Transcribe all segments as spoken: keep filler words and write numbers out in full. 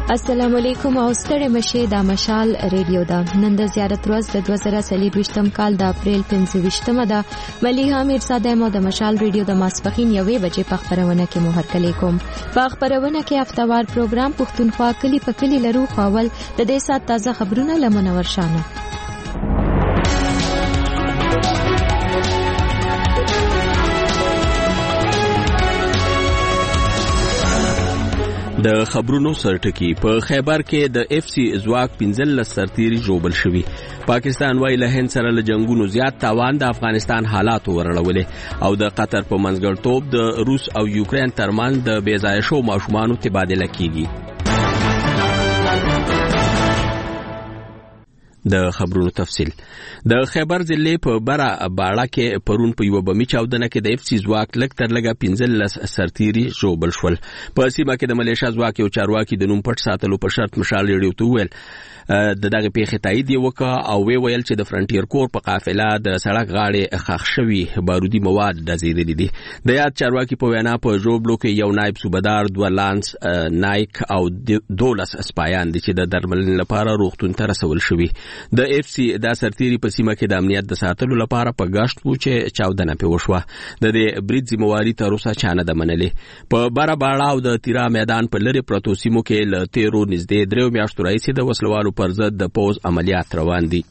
السلام علیکم او ستړي مشه د مشال ریډیو دا نن د زیارت ورځ د دوه زره څلور کال د اپریل پنځه ده مليحه میرزاده مو د مشال ریډیو د ماسپخین یوې بجې په خبرونه کې مو هرکلی کوم. په خبرونه کې هفتوار پروګرام پښتونخوا کلی په کلی لرو خاول د دې سات تازه خبرونه لمنور شانه. د خبرونو سرټکی په خیبر کې د اف سی ځواک پنځل سرتیری جوړل شوی. پاکستان وايي له هند سره له جنگونو زیات تاوان د افغانستان حالات ورړولې او د قطر په منځګړتوب د روس او یوکرين ترمنځ د بیځای شو ماشومانو تبادله کیږي. د خبرونو تفصیل د خیبر ضلع په بره باړه کې پرون په یو بمی چاودنه کې د اف سی ځواک لک تر لګه پنځل سرتیری جوړل شول. په سیمه کې د ملیشیا ځواک یو چارواکي د نوم پټ ساتلو په شرط مشال ریډیو ته ویل د دغه پیښې تایید وکړ او وی ویل چې د فرنټیر کور په قافله د سړک غاړې خښ شوی بارودي مواد د زیرې دي. د یاد چارواکي په وینا په جوړبلو کې یو نائب صوبدار دوه لانس نایک او دولس اسپایان دي چې د درملنې لپاره روغتون ته رسول شوی. د اف سی د سرتیری په سیمه کې د امنیت د ساتلو لپاره په گاشت وو چې چاودنه په وشوه. د دې برید ذمہواری تر اوسه چانه د منلې. په بره باړه او د تیرا میدان په لری پروتو سیمو کې ل تیرو نږدې درو میاشتو راځي د وسلوالو پر ضد د پوز عملیات روان دي.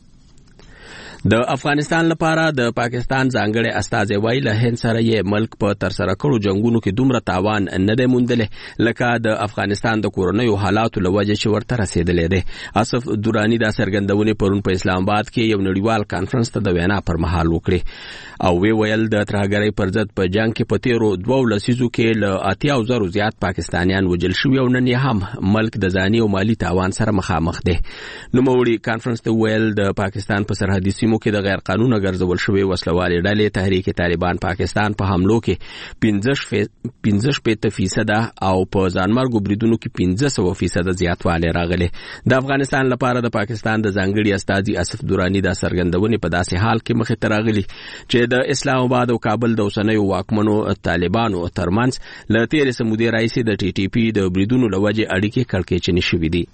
د افغانستان لپاره د پاکستان ځانګړي استازي وایي له هند سره یې ملک په تر سره کړو جنگونو کې دومره تاوان نه دی موندلې لکه د افغانستان د کورونیو حالاتو لوجه چې ورته رسیدلې دي. اسف دورانی دا سرګندونې پرون په اسلام آباد کې یو نړیوال کانفرنس ته د وینا پر مهال وکړي او وی ویل د ترهګرۍ پر ضد په جنگ کې په تیرو دوه لسیزو کې له اتیا زرو زیات پاکستانیان وجل شوي او نن یې هم ملک د ځاني او مالی تاوان سره مخامخ دي. نو موري کانفرنس ته ویل د پاکستان په سرحدي سیمو کې د غیر قانوني ګرځول شوی وسلوالې ډلې تحریک طالبان پاکستان په حملو کې پنځه فیصد او په ځانمرګو بریدونو کې پنځه فیصد زیاتوالی راغلی. د افغانستان لپاره د پاکستان د ځانګړي استازي اسف دورانی دا سرګندونې په داسې حال کې مخې ته راغلي چې د اسلام آباد او کابل د اوسنیو واکمنو طالبانو ترمنځ له تیرې سمودې راځي د ټي ټي پی د بریدونو لوجه اړیکې کړکېچنې شوې دي.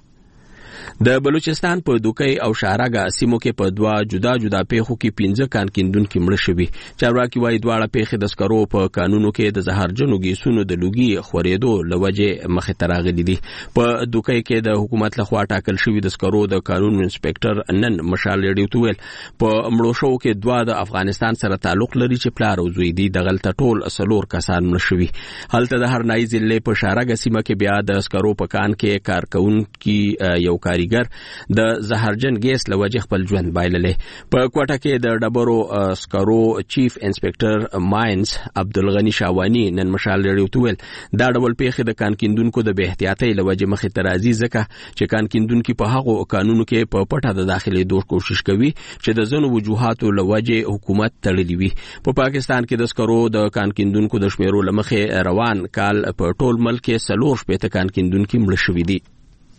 د بلوچستان په دوکۍ او شارګه سیمو کې په دوا جدا جدا پیښو کې پنځه کان کیندونکو مړ شوي. چارواکي وايي دواړه پیښې د سکرو په قانونو کې د زهرجنو ګیسونو د لوګي خورېدو لوجه مخې ته راغلي دي. په دوکۍ کې د حکومت لخوا ټاکل شوی د سکرو د قانون انسپکټر نن مشال ریډیو ته ویل په مړو شو کې دوا د افغانستان سره تعلق لري چې پلار او زوی دي. دغه ټول سلور کسان مړ شوي. هلته د هرنای ضلع په شارګه سیمه کې بیا د سکرو په کان کې کارکونکي یو کاری د زهرجن ګیس لوجه خپل ژوند بایللې. په کوټه کې د ډبرو سکرو چیف انسپکټر ماینز عبدالغنی شاوانی نن مشال ریډیو ته ویل دا ډول پیښې د کان کیندونکو د بې احتیاطۍ لوجه مخې ته راځي ځکه چې کان کیندونکو په هغو قانونو کې په پټه د داخلي دوه کوشش کوي چې د ځنو وجوهاتو لوجه حکومت تړلې وي. په پاکستان کې د سکرو د کان کیندونکو د شمیرو لمخې روان کال په ټول ملک کې سلور شپېته کان کیندونکو مړ شوي دي.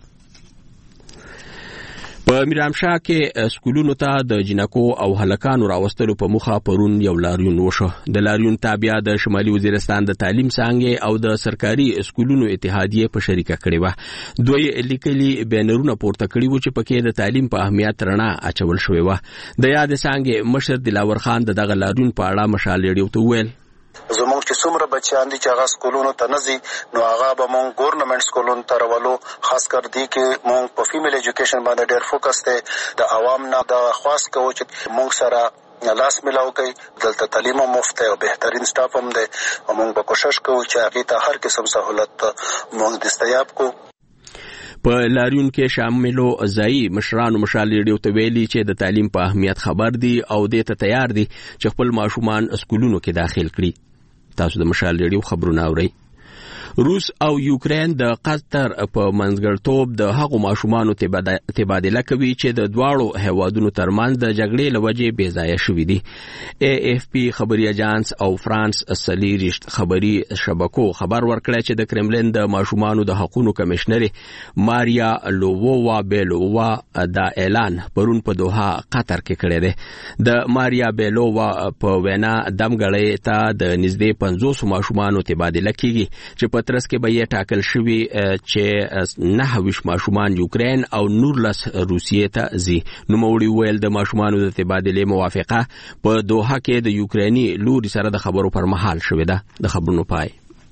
په میرامشاه کې سکولونو ته د جنکو او هلکانو راوستلو په مخه پرون یو لاریون وشو. د لاریون تابع د شمالي وزیرستان د تعلیم څانګې او د سرکاري سکولونو اتحادیه په شریکه کړې و. دوی لیکلي بینرونه پورته کړي وو چې پکې د تعلیم په اهمیت رڼا اچول شوې و. د یاد څانګې مشر دلاور خان د دغه لاریون په اړه مشال ریډیو ته ویل زموږ چې څومره بچیان دي چې هغه سکولونو ته نه ځي نو هغه به مونږ ګورنمنټ سکولونو ته راولو. خاص کر دی کې مونږ په فیمیل ایجوکیشن باندې ډېر فوکس دی. د عوام نه د خواست کوو چې مونږ سره لاس ملاو کوي. دلته تعلیم مفت او بهترین سټاف هم دی او مونږ به کوشش کوو چې هغې ته هر قسم سهولت مونږ دستیاب کو. په لاریون کې شاملو ځای مشرانو مشال ریډیو ته ویلي چې د تعلیم په اهمیت خبر دي او دې ته تیار دي چې خپل ماشومان سکولونو کې داخل کړي. تاسو د مشال ریډیو خبرونه اورئ. روس او یوکرين د قطر په منځګړتوب د هغو ماشومانو تبادله کوي چې د دواړو هیوادونو ترمنځ د جګړې لوجې بې ځایه شوي دي. ای اف پی خبري اجانس او فرانس سلیریشت خبري شبکو خبر ورکړی چې د کرملین د ماشومانو د حقوقو کمشنر ماریا لوووا بیلووا دا اعلان پرون په دوحه قطر کې کړی دی. د ماریا بیلووا په وینا دمګړې ته د نږدې پنځوس ماشومانو تبادله کیږي چې په پترس کې به یې ټاکل شوی چې نه ویش ماشومان یوکرين او نورلس روسیې ته ځي. نوموړي ویل د ماشومانو د تبادلې موافقه په دوحه کې د یوکريني لوري سره د خبرو پر مهال شوې ده. د خبرونو پای.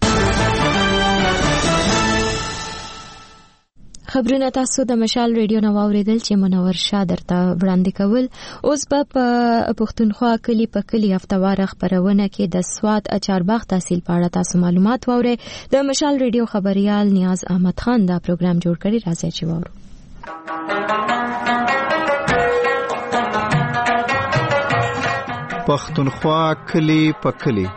خبرونه تاسو د مشال ریډیو نو اوریدل چې منور شاه درته وړاندې کول. اوس په پښتونخوا کلی په کلی هفتوار خبرونه کې د سواد چارباغ تحصیل په اړه تاسو معلومات واورئ. د مشال ریډیو خبريال نیاز احمد خان دا پروګرام جوړ کړی. راځي چې واورو. پښتونخوا کلی په کلی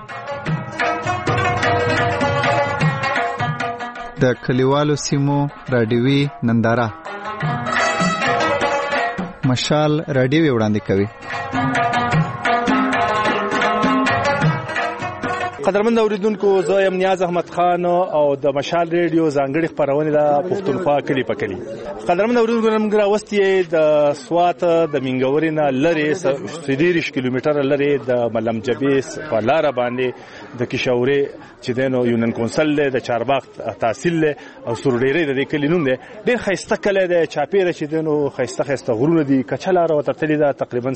د کلیوالو سیمو رادیوي ننداره مشال رادیوي وړاندې کوي. قدرمن اوریدونکو، زه یم نیاز احمد خان او د مشال ریډیو ځانګړي خبرونه د پښتونخوا کلی په کلی. قدرمن اوریدونکو، موږ راوستي د سوات د منګوري نه لری سديرش کیلومتر لری د ملم جبیس په لار باندې د کشوري چې دنو یونن کونسل د چارباغ تحصیل او سورډيري د کلی نوم دی. ډېر خيسته کله د چاپیره چې دنو خيسته خيسته غرونه دي. کچلار او ترتلی دا تقریبا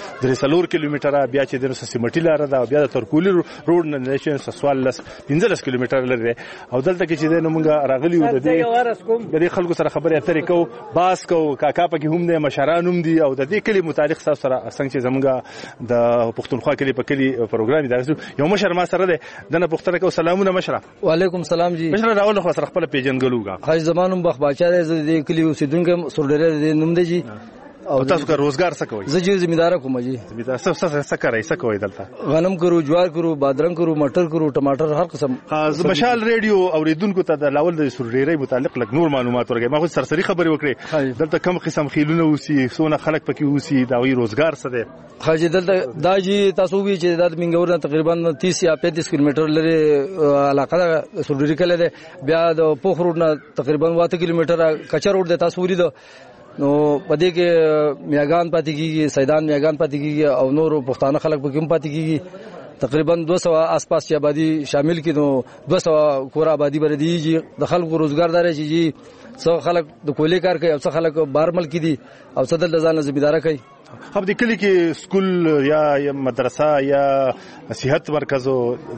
درې کیلومتره بیا چې دنو سیمټی لار دا بیا د ترکولی روډ نه سوال لس پنځلس کیلومتر لري. او دلته کې چې دنو موږ راغلی و د دې د خلکو سره خبرې اترې کو باس کو کاکا پکې هم د مشران هم دي او د دې کلی متعلق تاسو سره څنګه چې زموږ د پښتونخوا کلی په کلی پروګرام دی. یو مشر ما سره ده دنه پښتنه کو سلامونه مشره. وعلیکم سلام جی. مشره راول خو سره خپل پیجنګلوګه حاج زمانم بخ باچا دې کلی اوسیدونکو سورډره نوم دی جی. او تاسو کا روزګار څه کوئ؟ زه چې زمیندار کوم جی. زمیندار څه څه څه کوي څه کوي دلته؟ غنم کرو، جوار کرو، بادرنګ کرو، مټر کرو، ټماټر، هر قسم. ها مشال ریډیو اوریدونکو ته د لاول د سورډيري متعلق لګ نور معلومات ورګي. ما خو سرسري خبرې وکړې. دلته کم قسم خیلونه اوسي، سونه خلک پکې اوسي، دا وی روزګار څه دی؟ حاجی دلته دا جی تاسو وی چې د منګور تقریبا تیس یا پینتیس کیلومتر لري علاقه سورډيري کله ده. بیا د پوخرو نه تقریبا واته کیلومتر کچر روډ ده. تاسو ورید نو پدې کې میاګان پاتې کیږي، سیدان میاګان پاتې کیږي او نور پښتانه خلک پکې هم پاتې کیږي. تقریبا دو سو آس پاس چې آبادی شامل کړي نو دو سو کور آبادی بر دیږي. د خلکو روزګار دار شي جی. څو خلک د کولې کار کوي او څو خلک بارمل کې دي او څو د ځان ځمیدار کوي. خو د کلی کې سکول یا مدرسه یا صحت مرکز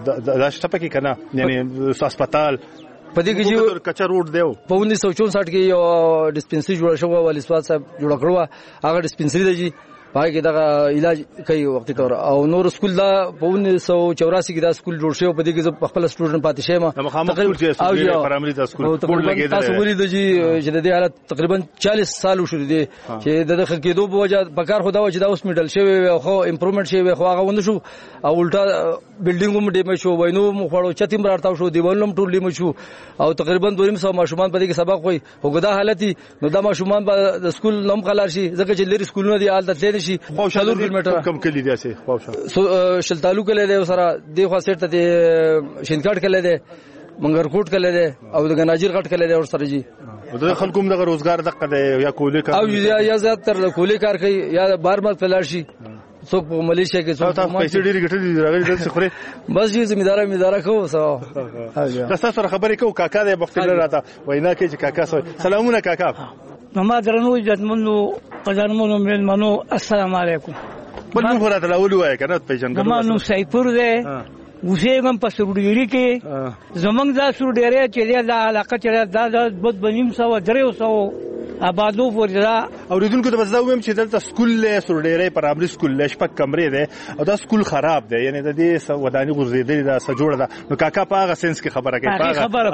دا شته پکې کنه، یعنی هسپتال پدې کې چې کچا روډ دیو په انیس سو چونسٹھ کې یو ډسپنسری جوړ شو والی سواد صاحب جوړ کړو. هغه ډسپنسری دی جی پای کې دا علاج کوي وخت تور. او نور سکول دا په انیس سو چوراسی کې دا سکول جوړ شو. پدې کې خپل سټوډنټ پاتې شوم. تقریبا او پرایمري دا سکول کوډ لګیدل. تاسو ولې د جی چې د دې حالت تقریبا چالیس سال شو دي چې د دغه کېدو په وجه پکار خو دا و چې دا اوس میډل شوی او خو امپروومنت شوی خو هغه ونه شو او الټا بلډینګ هم ډیمه شو، وینو مخړو چتیم راړتاو شو، دیوالم ټول ډیمه شو او تقریبا دوه نیم سو ماشومان په دې کې سبق وای. وګدا حالت نو دا ماشومان په سکول نوم قلار شي ځکه چې لري سکولونه دی حالت لري شي. خو شلور کیلومتر کم کلی دی سه خو شل تعلق له دی سره دی خو سیټ ته شینکاټ کله دی منګرکوټ کله دی او د غناجر غټ کله دی اور سره جی. د خلکو موږ روزګار دغه دی یا کولې کار او یا زیات تر کولې کار کوي یا بار مال پلار شي. څوک په ملیشیا کې څوک تاسو پیسې ډېری ګټلې راغلي دلته خوري بس یې زمیندار میدار کو سو. تاسو سره خبرې کوو کاکا د بختل راته وینا کې چې کاکا سو. سلامونه کاکا. ما درنو عزتمنو قدرمنو منو السلام علیکم. بل موږ راته لاول وای کنه پیژنګلو. ما نو سایپور ده اوسېږم په سورډيري کې. زمونږ دا سورډيري چې دا علاقه چې دا د بد بنیم سو درې سو آبادو وردا. اوریدونکو ته بزدا ویم چې دلته سکول له سورډيري پرامري سکول له شپږ کمرې ده او دا سکول خراب ده، یعنی د دې وداني غورځېدلې ده څه جوړه ده. نو کاکا په هغه سنس کې خبره کوي. په خبره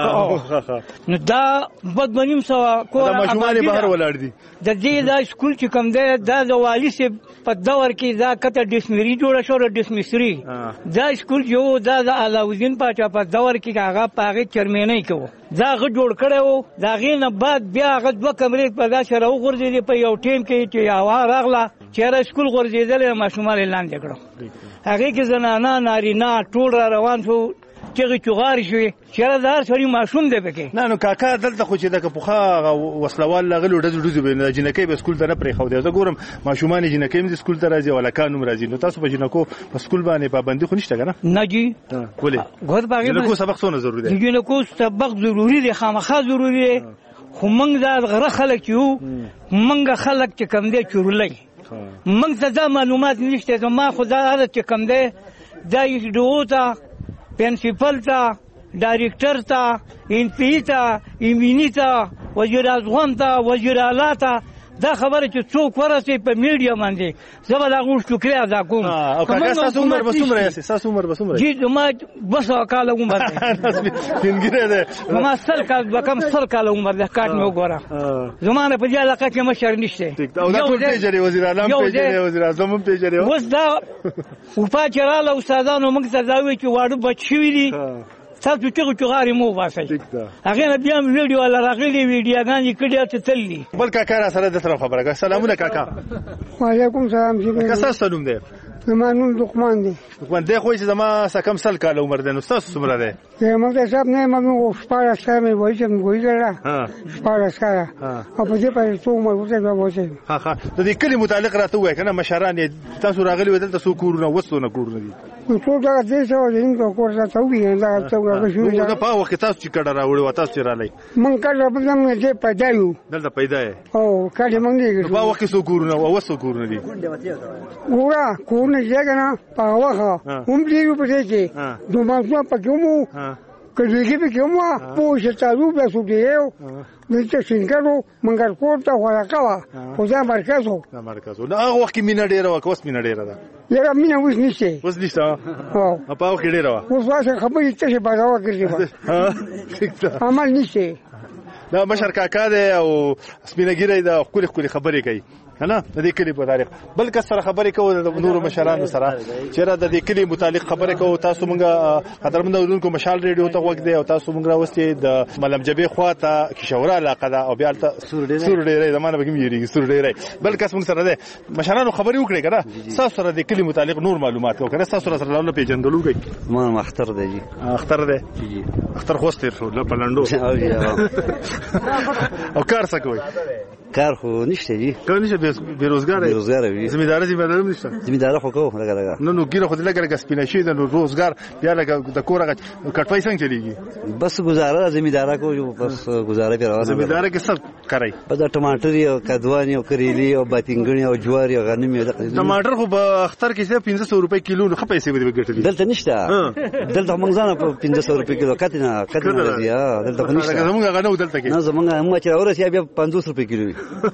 کوي نو دا بد بنیم سو کو دا ماشومان بهر ولاړ دي. د دې دا سکول چې کوم ده دا د والی سي په دور کې دا کته ډسمری جوړه شو. ډسمسری دا سکول جو دا د علاوالدین پاچا په دور کې هغه پاغه چرمنۍ کوي. دا غ جوړ کړو. دا غینه بعد بیا غ دوه کمرې په دا سره وګرځېدې په یو ټیم کې چې هوا راغله چې سکول غورځېدل ماشومان لاندې کړو. هغه کې زنانه نارینه ټول را روان شو. چې چغار شي چیرې دار سړي ماشوم دی پکې نه نو کاکا دلته خو چې د پوخا وسلوال لغلو ډز ډز به جنکې به سکول ته نه پرې خو دی زه ګورم ماشومان جنکې هم سکول ته راځي ولا کانوم راځي نو تاسو په جنکو په سکول باندې پابندي خو نشته کنه نه جی ولې ګور باغې جنکو سبق څونه ضروري دی جنکو سبق ضروري دی خامخا ضروري دی خو موږ دا غره خلک یو موږ خلک چې کم دی چورلای موږ ته دا معلومات نشته ما خو دا عادت چې کم دی دا یې ډو ته پرنسپل ته ډایرکټر ته ان پی ته ایمینی ته وزیر اعظم ته وزیر اعلی ته دا خبره چې څوک ورسي په میډیا باندې زما دا غوښ شکریا ادا کوم او کاکا تاسو عمر بسومره یې تاسو عمر بسومره جی ما بس کال عمر دی څنګه ده ما سل کال وکم سل کال عمر ده کاټ مې وګوره زمانه په دې علاقه کې مشر نشته او دا ټول پیجري وزیر اعظم پیجري وزیر اعظم پیجري اوس دا او پاچراله استادانو موږ ته دا وی چې واړو بچوي دي تاسو چې چغاري مو واسي هغه نه بیا ویډیو ولا راغلي ویډیوګان کړي ته تللی بل کاکا را سره د طرف خبره سلامونه کاکا وعلیکم سلام جی کسا سلام دی زمانون لقمان دی لقمان دی خو چې زما سکم سل کال عمر دی نو تاسو څومره دی زه موږ صاحب نه موږ شپاره سره مې وایي چې موږ یې ها شپاره سره او په دې په څو مې ورته وایي ها ها د دې کلی متعلق راته وای کنه مشران تاسو راغلي ودل تاسو کورونه وسونه کورونه دي نو ټول دا دې څو دین کو کور راته وی دا څو راغلی دا په وخت تاسو چې کډه راوړی و تاسو را لای من کله په دې دې پیدا یو دلته پیدا یې او کله مونږ دې په وخت څو کورونه او وسو کورونه دي ګورا کورونه ځای نه په واخه هم دې په دې کې دوه ماسو په کومو کله کې په کومه پوه تاسو به سو دیو دلته څنګه منګر کوټ ته ورکاوه خو ځا مرکزو ځا مرکزو دا هغه وخت مینه ډیره وکوس مینه ډیره ده یاره مینه وښ نشته وښ نشته او په وخت ډیره و اوس واسه خبرې ته بازار کړی ها ٹھیک ده عمل نشته دا مشر کاکا دی او سپینګری دا خولي خولي خبرې کوي کنه د دې کلی په تاریخ بل کس سره خبرې کوو د نورو مشرانو سره چیرې د دې کلی متعلق خبرې کوو تاسو مونږه قدرمن اورونکو مشال ریډیو ته وګ دی او تاسو مونږ راوستي د ملم جبې خواته کشوره علاقه ده او بیا ته سور ډیرې زمانه به کیږي سور ډیرې بل کس مونږ سره ده مشرانو خبرې وکړي کنه تاسو سره د کلی متعلق نور معلومات کوو کنه تاسو سره له پیژندلو کوي ما مختر دی جی اختر دی جی اختر خوستر شو له پلانډو او کار څه کوي کار خو نشته جی کار نشته بیروزګار دی بیروزګار وي زمیندار زمیندار نشته زمیندار خو کوو لګا لګا نو نو ګیره خو دلته لګا سپینه شي د روزګار بیا لګا د کورغه کټوي څنګه چلیږي بس گزاره زمیندار کو بس گزاره پیرا زمیندار کې څه کوي په د ټماټر او کدوانی او کریلی او باتینګنی او جوار او غنم ټماټر خو په اختر کې څه پنځه سوه روپۍ کیلو نو خپې سي به ګټلې دلته نشته دلته موږ ځان په پنځه سوه روپۍ کیلو کتنه کتنه دی دلته نشته زمونږ غنو دلته کې نه زمونږ هم چې اورسیا بیا پنځوس روپۍ کیلو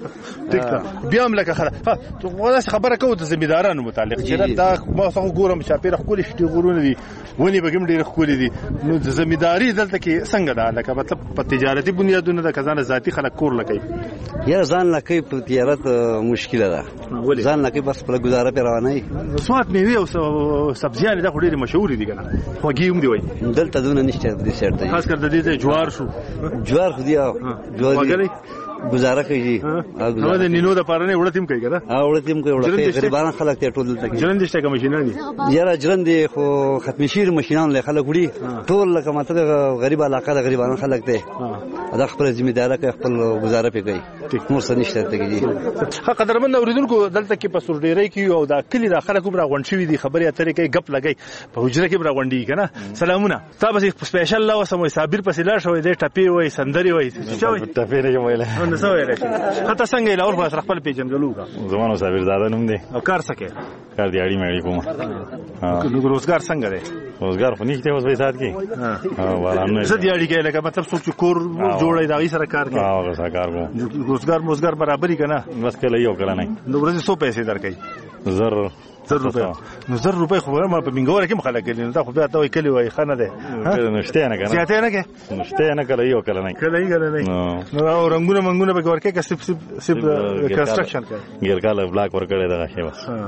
ټیک ده بیا هم لکه خبره ها ته ولې خبره کوو د زمیندارانو متعلق چې دا ما څنګه ګورم چې پیره خولي شتي غورونه دي ونی بګم ډیر خولي دي نو د زمینداری دلته کې څنګه ده لکه مطلب په تجارتي بنیادونو د کزانه ذاتی خلک کور لګي یا ځان لکه په تجارت مشکله ده ځان لکه بس په گزاره په روانه سوات میوه او سبزیان د خوري مشهور دي کنه خوږی هم دی وای دلته دونه نشته د سر ته خاص کر د دې جوار شو جوار خو دی جوار گزاره کوي هغه د نینو د پاره نه وړتیم کوي کنه ها وړتیم کوي وړتیم غریبانو خلک ته ټول دلته جلند شته کوم ماشینان دي یاره جلند خو ختم شیر ماشینان له خلک وړي ټول لکه ماته غریب علاقه د غریبانو خلک ته دا خپل ذمہ کوي خپل گزاره کوي نور څه نشته ته کیږي ها قدرمن اوریدونکو دلته کې په سور ډیرې کې او دا کلی د خلکو را غونډ شوی دي خبرې اترې کوي غپ لګي په حجره کې را غونډي کنه سلامونه تاسو سپیشل لا وسمو صابر په سیلار شوې دې ټپی وای سندري وای ټپی نه ویله نو څه ویل شي خاطر څنګه لاور په سره خپل پیژنګلو کا زمانو صابر زاده نوم دی او کار سکے کار دی اړی مېړی کوم ها نو روزګار څنګه دی روزګار خو نشته اوس به سات کې ها ورانه زه دی اړی کې لکه مطلب څوک کور جوړای دا غي سره کار کوي ها سره کار کوم روزګار موزګار برابرۍ کنه بس کله یو کړه نه نو ورځې څو پیسې درکې زر زر روپے نو زر روپے خو ما په منګوره کې مخاله کړي نو دا خو بیا ته وای کلی وای خانه ده نشته نه کنه زیاته نه کې نشته نه کله یو کله نه کله یې کله نه نو رنگونه منګونه به ورکه کې سپ سپ سپ کنستراکشن کوي ګیر کاله بلاک ورکړی دا شی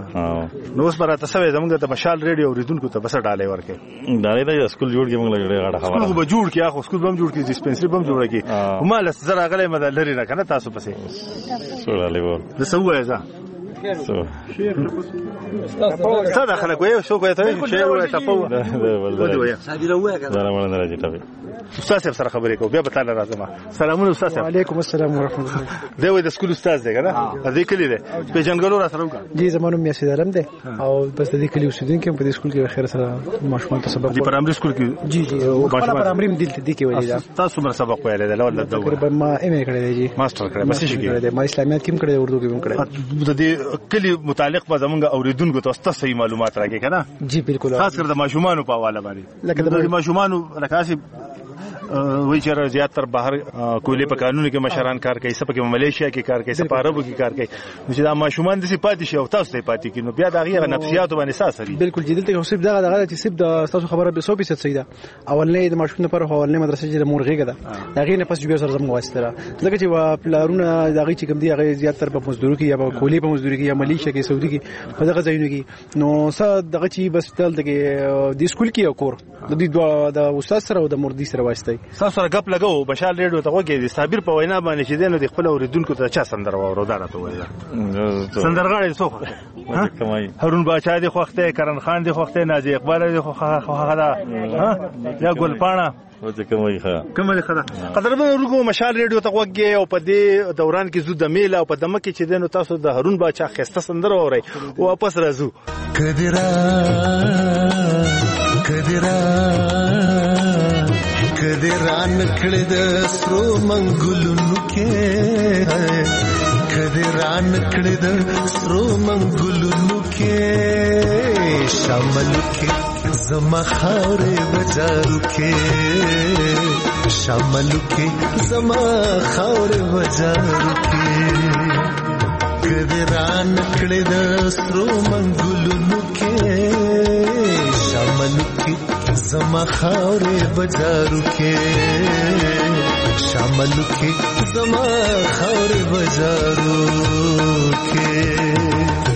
بس نو اوس براته سوي زمونږ ته مشال ریډیو اوریدونکو ته بس ډالې ورکه ډالې دا سکول جوړ کې موږ لګړې غاړه خبره سکول به جوړ کې اخو سکول به جوړ کې ډیسپنسری به جوړ کې مال زرا غلې مدل لري نه کنه تاسو پسې سوړلې وو د سوې ځه څه داخله کوي شو کوي ته شی وای تاسو صابره وای سلام علیکم راځي استاد صاحب سره خبرې کوو بیا به تعالی راځم سلامونه استاد صاحب وعلیکم السلام ورحمت الله دی وای د سکول استاد دی کنه دې کلی دی په جنګلو را سره وکړه جی زمونږ مې سیدارم دی او بس د دې کلی اوسیدونکو په دې سکول کې خیر سره ماشومان ته سبق دی پرایمري سکول کې جی جی او په پرایمري مدل ته دی کې ویل تاسو مر سبق ویل دی لول د تقریبا ما ایم ای کړی دی ماستر کړی بس شي کړی ما اسلامیات کې کړی اردو کې کړی د دې کلی متعلق به زمونږ اوریدونکو ته صحیح معلومات راکې کنه جی بالکل خاص کر د ماشومان په حواله باندې لکه د ماشومان لکه وی چې زیات تر بهر کولې په قانون کې مشران کار کوي سپه کې ملیشیا کې کار کوي سپه عربو کې کار کوي چې دا ماشومان د سپاتې شي او تاسو ته پاتې کینو بیا دا غیر نفسیات باندې اساس لري بالکل جدي ته اوسې دا دا چې سب د تاسو خبره به صد فیصد صحیح ده اولنې د ماشومان لپاره اولنې مدرسې چې مورغه ده دا غیر نه پس جوړ سره زموږ واسطه ځکه چې پلارونه دا غي چې کوم دی هغه زیات تر په مزدوري کې یا په کولې په مزدوري کې یا ملیشیا کې سعودي کې په دغه ځایونو کې نو څه دغه چې بس تل د سکول کې او کور د دې د استاد سره او د مردي سره واسطه تاسو سره غپ لګاو بشار ریډیو ته وګورئ د صابر په وینا باندې چې دینو د خپل اوریدونکو ته چا سندر واورو دا راته وایي سندرغاړي څوک کمای هارون باچا دی خوخته کرن خان دی خوخته نازي اقبال دی خوخه دا یا ګل پاڼه وته کومه ښه کومه ښه قدرمن ورګو مشال ریډیو ته وګورئ او په دې دوران کې زو د میل او په دمه کې چې دینو تاسو د هارون باچا خسته سندر اورئ او واپس راځو کدرا کدرا کدرا نکړه د سرو منګلونو کې کدرا نکړه د سرو منګلونو کې شامل کې زما خاورې بازارو کې شامل کې زما خاورې بازارو کې کدرا نکړه د سرو منګلونو کې شامل کې زما خاورې بازارو کې شامل کې زما خاورې بازارو کې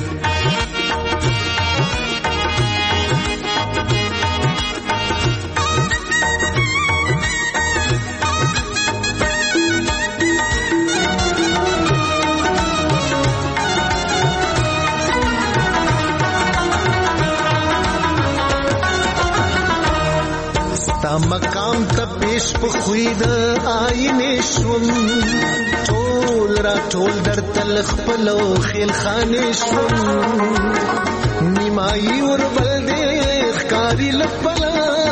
مقام ته پیش په خوید آینه شوم ټول را ټول در تل خپل او خیل خانه شوم نیمای ور بل دې ښکاری لپلا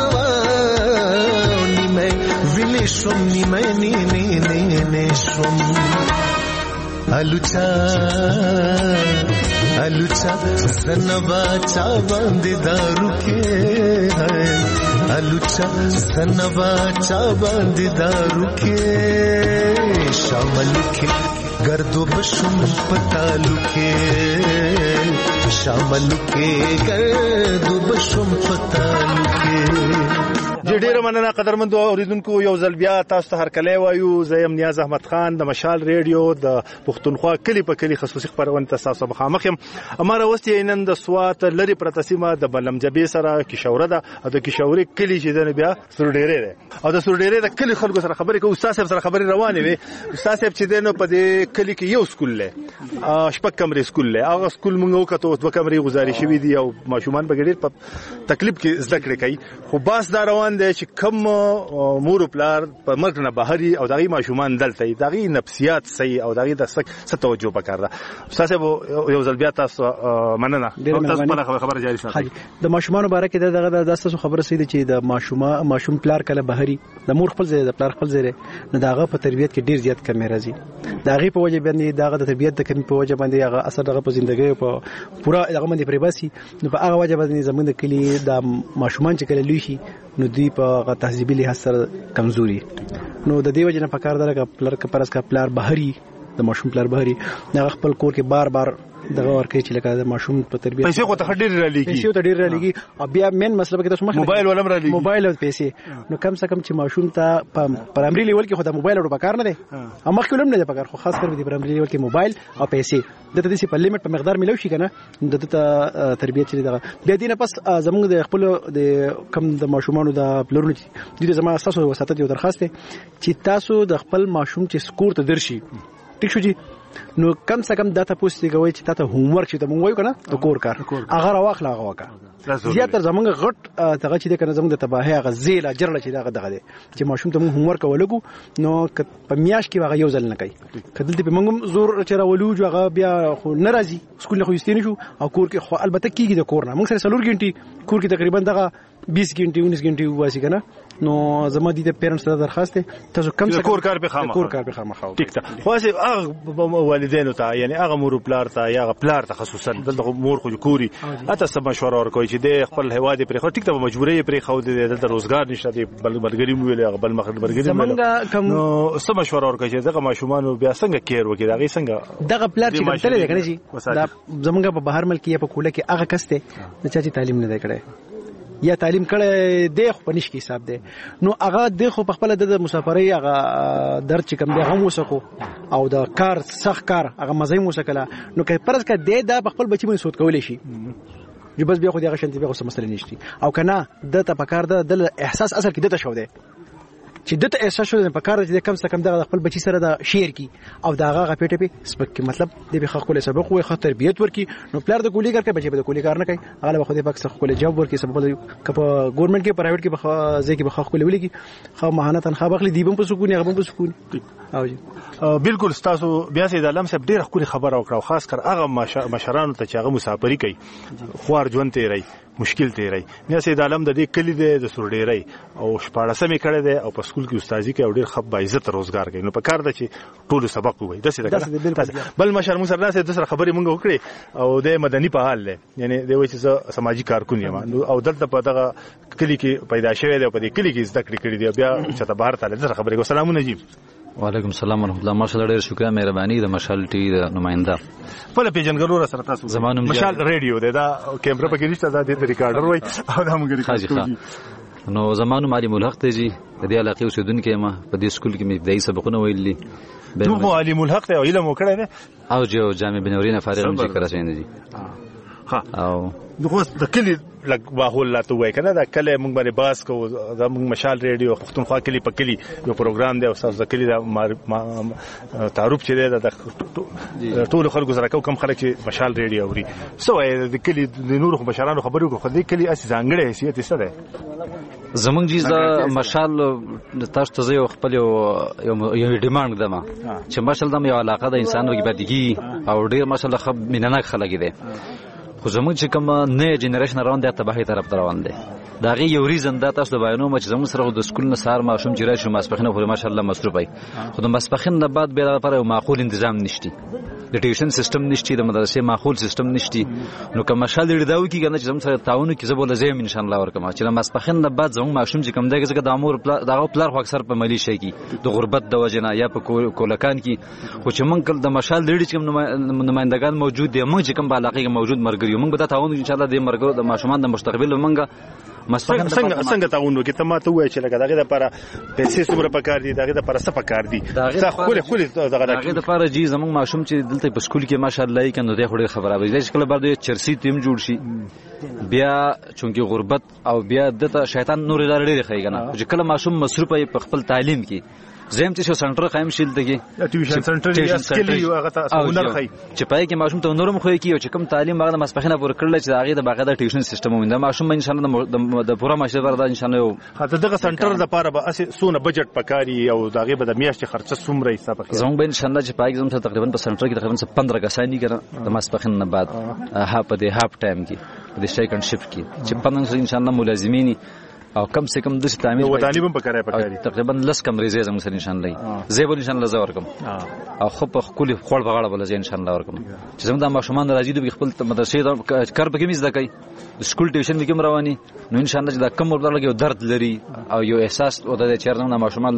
نیمه ویل شوم نیمه نه نه نه نه شوم الوچا الوچا سنبا چا باندې دارو کې ہے الوچا سنبا چا باندې دارو کې شامل کې گردو بشم پتالو کې شامل کې گردو بشم پتالو کې ډیره مننه قدرمنو اوریدونکو یو ځل بیا تاسو ته هرکلی وایو زه یم نیاز احمد خان د مشال ریډیو د پښتونخوا کلی په کلی خصوصي خبرونه ته تاسو مخامخ یم امره وستي نن د سوات لری پرتسیمه د بلم جبې سره کیشوره ده او د کیشوري کلی چې د بیا سرډيره ده او د سرډيره د کلی خلکو سره خبرې کوي استاد صاحب سره خبرې روانې وي استاد صاحب چې دنه په دې کلی کې یو سکول له شپږ کمرې سکول له هغه سکول مونږ وکړو دوه کمرې گزارې شوې دي او ماشومان به ګډیر په تکلیف کې زده کړې کوي خو باس دا روان چې کوم مور پلار په مرګ نه بهري او دغه ماشومان دلته دغه نفسیات صحیح او دغه د څه توجه وکړه استاد صاحب یو ځل بیا تاسو مننه تاسو په خبره جاری شئ د ماشومان مبارک دغه د تاسو خبره سي چې د ماشوما ماشوم پلار کله بهري د مور خپل ځای د پلار خپل ځای نه دغه په تربيت کې ډیر زیات کمی راځي دغه په وجه باندې دغه د تربيت د کمی په وجه باندې هغه اثر دغه په ژوندۍ په پورا دغه باندې پریباسي نو په هغه وجه باندې زمونږ د کلی د ماشومان چې کله لوي شي نو دوی په تهذیبي لحاظ سره کمزوري نو د دې وجه نه پکار درګه پلار کا پرس کا پلار بهري د ماشوم پلار بهري هغه خپل کور کې بار بار دغه ورکه چې لکه د ماشوم په تربیت پیسې خو ته ډېر را لګي پیسې ته ډېر را لګي او بیا مین مسله کې تاسو مخ موبایل ولم را لګي موبایل او پیسې نو کم څه کم چې ماشوم ته په پرامري لیول کې خو د موبایل ورو پکار نه دی او مخ کولم نه دی پکار خو خاص کر د پرامري لیول کې موبایل او پیسې د دې په لیمټ په مقدار ملو شي کنه د ته تربیت چې دغه بیا دینه پس زموږ د خپل د کم د ماشومانو د پلورونو دي زموږ اساسو وساتت یو درخواست چې تاسو د خپل ماشوم چې سکور ته درشي ټیک شو جی نو کم څه کم دا تاسو ته کوي چې تاسو هوم ورک چې موږ وایو کنه د کور کار هغه راوخلا هغه وکا زیاتره زمونږ غټ هغه چې د کنه زمونږ د تباهي هغه زیله جرله چې دغه دغه چې ماشوم ته موږ هوم ورک ولګو نو په میاش کې هغه یو ځل نه کوي کله دې په موږ زور چې راولو هغه بیا خو ناراضي سکول نه خو یستین شو او کور کې خو البته کیږي د کور نه موږ سره سلور غنټي کور کې تقریبا دغه بیس غنټي انیس غنټي واسي کنه نو زما دي د پیرنټس ته درخواست تاسو کم څه کور کار به خامخا کور کار به خامخا ټیک ته خو چې هغه والدینو ته یعنی هغه مور پلار ته یا هغه پلار ته خصوصا دلته مور خو کوري اته سم مشوره ورکوي چې د خپل هوادي پرې خو ټیک ته مجبورې پرې خو د روزګار نشته دی بل مرګري مو ویل بل مرګري زمونږ کوم نو سم مشوره ورکوي چې دغه ماشومان بیا څنګه کیر وکړي دغه څنګه دغه پلار چې کوم تل دی کنه جی دا زمونږ په بهر ملک یا په کوله کې هغه کسته چې چې تعلیم نه دی کړی یا تعلیم کړي دی خو پنځ کې حساب دی نو هغه د خو په خپل د مسافرۍ هغه درد چې کوم دی هم وسکو او د کار سخت کار هغه مزه مو وسکله نو که پرز کا دی دا په خپل بچی باندې سود کولای شي جو بس بیا خو دغه شانتي بیا خو مسله نشتی او کنه د ته پکار د احساس اصل کې د ته شو دی چې دته احساس شو په کار چې کم څه کم دغه خپل بچی سره د شیر کی او دغه غپېټه په سپک مطلب د به خپل سبق وي خاطر تربیت ورکی نو پلار د کولی کار کوي بچی په کولی کار نه کوي هغه به خو د پک خپل جواب ورکی سبب کپ ګورنمنت کې پرایویټ کې به ځکه به خپل ولګي خو مهانه تنخواه بخلی دی په سکون هغه په سکون او جی بالکل تاسو بیا سید علم صاحب ډیر خوري خبر او کړو خاص کر هغه مشرانو ته چې هغه مسافری کوي خوار ژوند تیری مشکل تیری بیا سید علم د دې کلی د سورډيري او شپاړسمې کړه ده او په سکول کې استادي کوي او ډیر خپ عزت روزګار کوي نو په کار ده چې ټول سبق وي د څه بل مشر موږ سره د سره خبرې مونږ وکړي او د مدني په حال له یعنی د وایي چې سماجی کارکون یم او دلته په دغه کلی کې پیدا شوی دی په دې کلی کې زده کړې کړې دی بیا چې ته بهر ته سره خبرې کو سلام نجیب وعلیکم السلام ورحمۃ اللہ ماشاءاللہ ډیر شکریہ مهرباني د مشال ټي د نمائنده په پیژنګلو سره تاسو زمانو مشال ریډیو دا کیمرا پکې نشته دا د ریکارډر وای او دا موږ ریکارډ نو زمانو مالي ملحق ته جی د دې علاقې اوسیدونکو ما په دې سکول کې مې ابتدایي سبقونه ویلي نو مو علي ملحق ته علم وکړی نه او جو جامع بنورین فارغ هم ذکر راځي جی ها او دغه د کلی لګ واهول لا ته وای کنه دا کله موږ باندې باس کو دا موږ مشال ریډیو پښتونخوا کلی په کلی یو پروګرام دی او تاسو د کلی دا تعارف چي دی د ټول خلکو سره کوم خلک چې مشال ریډیو اوري سو د کلی د نور خو بشرانو خبرو کو خو د کلی اساس ځانګړی حیثیت څه ده زمونږ جیز د مشال تاسو ته یو خپل یو یو ډیماند ده ما چې مشال د یو علاقه د انسانو کې بدګي او ډیر مشال خب مینناک خلک دي خو زموږ چې کوم نه جنریشن روان دی تباهي طرف روان دی دا غي یو ریزن دا تاسو بیانوم چې زموږ سره د سکول نه سار ماشوم چې راشي ماسپخینه خو ماشاءالله مصروف وي خو د ماسپخین نه بعد به لپاره یو معقول تنظیم نشتی د ټیوشن سیستم نشتی د مدرسې معقول سیستم نشتی نو کوم مشال لري دا وکی کنه چې زموږ سره تعاون کې زبول زم ان شاء الله ورکما چې ماسپخین نه بعد زموږ ماشوم چې کوم دغه ځکه د امور دغه پلار خو اکثر په مالی شي کې د غربت د وجنه یا په کولکان کې خو چې مونږ د مشال لري چې کوم نمائندگان موجود دي مونږ چې کوم په علاقې کې موجود مرګري مونږ به تعاون ان شاء الله د مرګرو د ماشومان د مستقبل مونږ څنګه څنګه تعاون وکړي ته ما ته وایې چې لکه دغه لپاره پیسې څومره پکار دي دغه لپاره څه پکار دي څه خولي خولي دغه دغه لپاره جی زموږ ماشوم چې دلته په سکول کې ماشاءالله یې کنه د خوري خبره وي چې کله بعد چرسي تیم جوړ شي بیا چونکی غربت او بیا د شیطان نور لري لري خي کنه چې کله ماشوم مصروف وي په خپل تعلیم کې زم چې سنټر قائم شیل دغه ټیوشن سنټر یا سکل یو هغه تاسو هنر خي چې پای کې ماشوم ته نورم خو کې او چې کوم تعلیم هغه مسپخینه پور کړل چې هغه د باغه د ټیوشن سیستم ومنده ماشوم ان شاء الله د پوره ماشوم وردا ان شاء الله یو خاطر دغه سنټر د پاره به اسه سونه بجټ پکاري او دغه به د میاشتې خرچه څومره حساب کوي زموږ به ان شاء الله چې پای کې زموږ تقریبا په سنټر کې تقریبا پندرہ کسانی کړه د مسپخین نه بعد ها په دې هاف ټایم کې د سیکنډ شفټ کې چې پندرہ ان شاء الله ملازمین او کم سے کم د تعمیر و تعلیم په کارای پکاري تقریبا لس کم ریزه زموږ سره ان شاء الله زیب ان شاء الله زور کوم او خو په خپل خپل بغاړه بل ان شاء الله ورکم چې زموږ د ماشومان راځي د خپل مدرسې کار پکې مزدا کوي سکول ټیوشن کې رواني نو ان شاء الله چې دا کم ورته لګي درد لري او یو احساس او د چیرنه ماشومان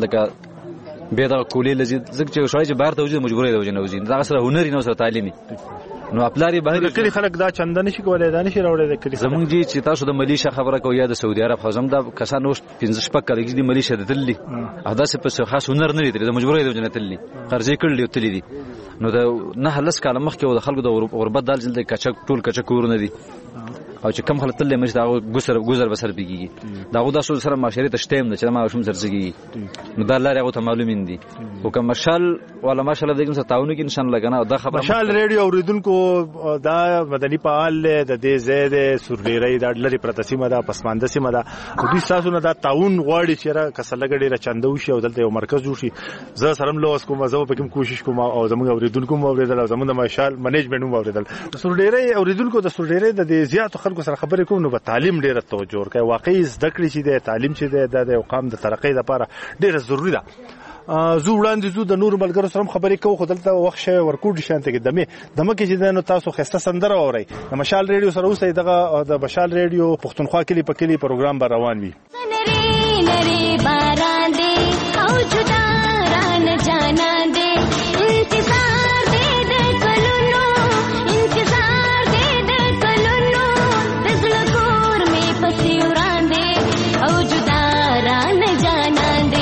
لکه به دا کولې لږ ځکه چې شوي چې بهر ته وځي مجبورې دی وځي نو وځي دا سره هنري نو سره تعلیمي نو خپلاري بهر کلی خلک دا چنده نشي کولای دا نشي راوړل د کلی زمونږ جی چې تاسو د ملیشه خبره کوي یا د سعودي عرب خزم دا کسانو پنځه شپږ کال کې د ملیشه د دلی احداث په خاص هنر نه لري د مجبورې د جنت دلی قرضې کړل تللی دي نو دا نه هلس کاله مخ کې د خلکو د غربت دال جلد کچک ټول کچک ورونه دي او چې کم خلک تل مې دا ګسر ګزر بسر بيږي دا غو د اصل سره معاشري ته شتیم چې ما شوم زرزګي نو دا لاره غو ته معلومین دي او کوم مشال ولا ماشاء الله دغه سره تعاون کې انشاء الله کنه دا خبره مشال ریډیو اوریدونکو دا مدني فعال د دې زید سورډيري دا لري پرتسیمه دا پسمانده سیمه دا او دوی تاسو نه دا تعاون غواړي چې را کسلګړي را چندو شي او دلته یو مرکز جوړ شي زه سرم لوس کوم زه په کوم کوشش کوم او زموږ اوریدونکو مو اوریدل او زموږ د مشال منیجمنت مو اوریدل سورډيري اوریدونکو د سورډيري د زیاتو خلکو سره خبرې کوم نو په تعلیم ډیره توجه ورکوي واقعي زده کړې چې د تعلیم چې د قوم د ترقۍ لپاره ډیره ضروری ده زو وړاندې زو د نور ملګرو سره خبرې کوو خو دلته وخت شوی ورکوډ شانته کې دمه دمه کې چې نو تاسو خسته سندره اورئ د مشال ریډیو سره اوسئ دغه د مشال ریډیو پښتونخوا کلی په کلی پروګرام به روان وي نری باران دې او جدا ران جانا دې انتظار دې د کلونو انتظار دې د کلونو د زلګور مې پسې وران دې او جدا ران جانا دې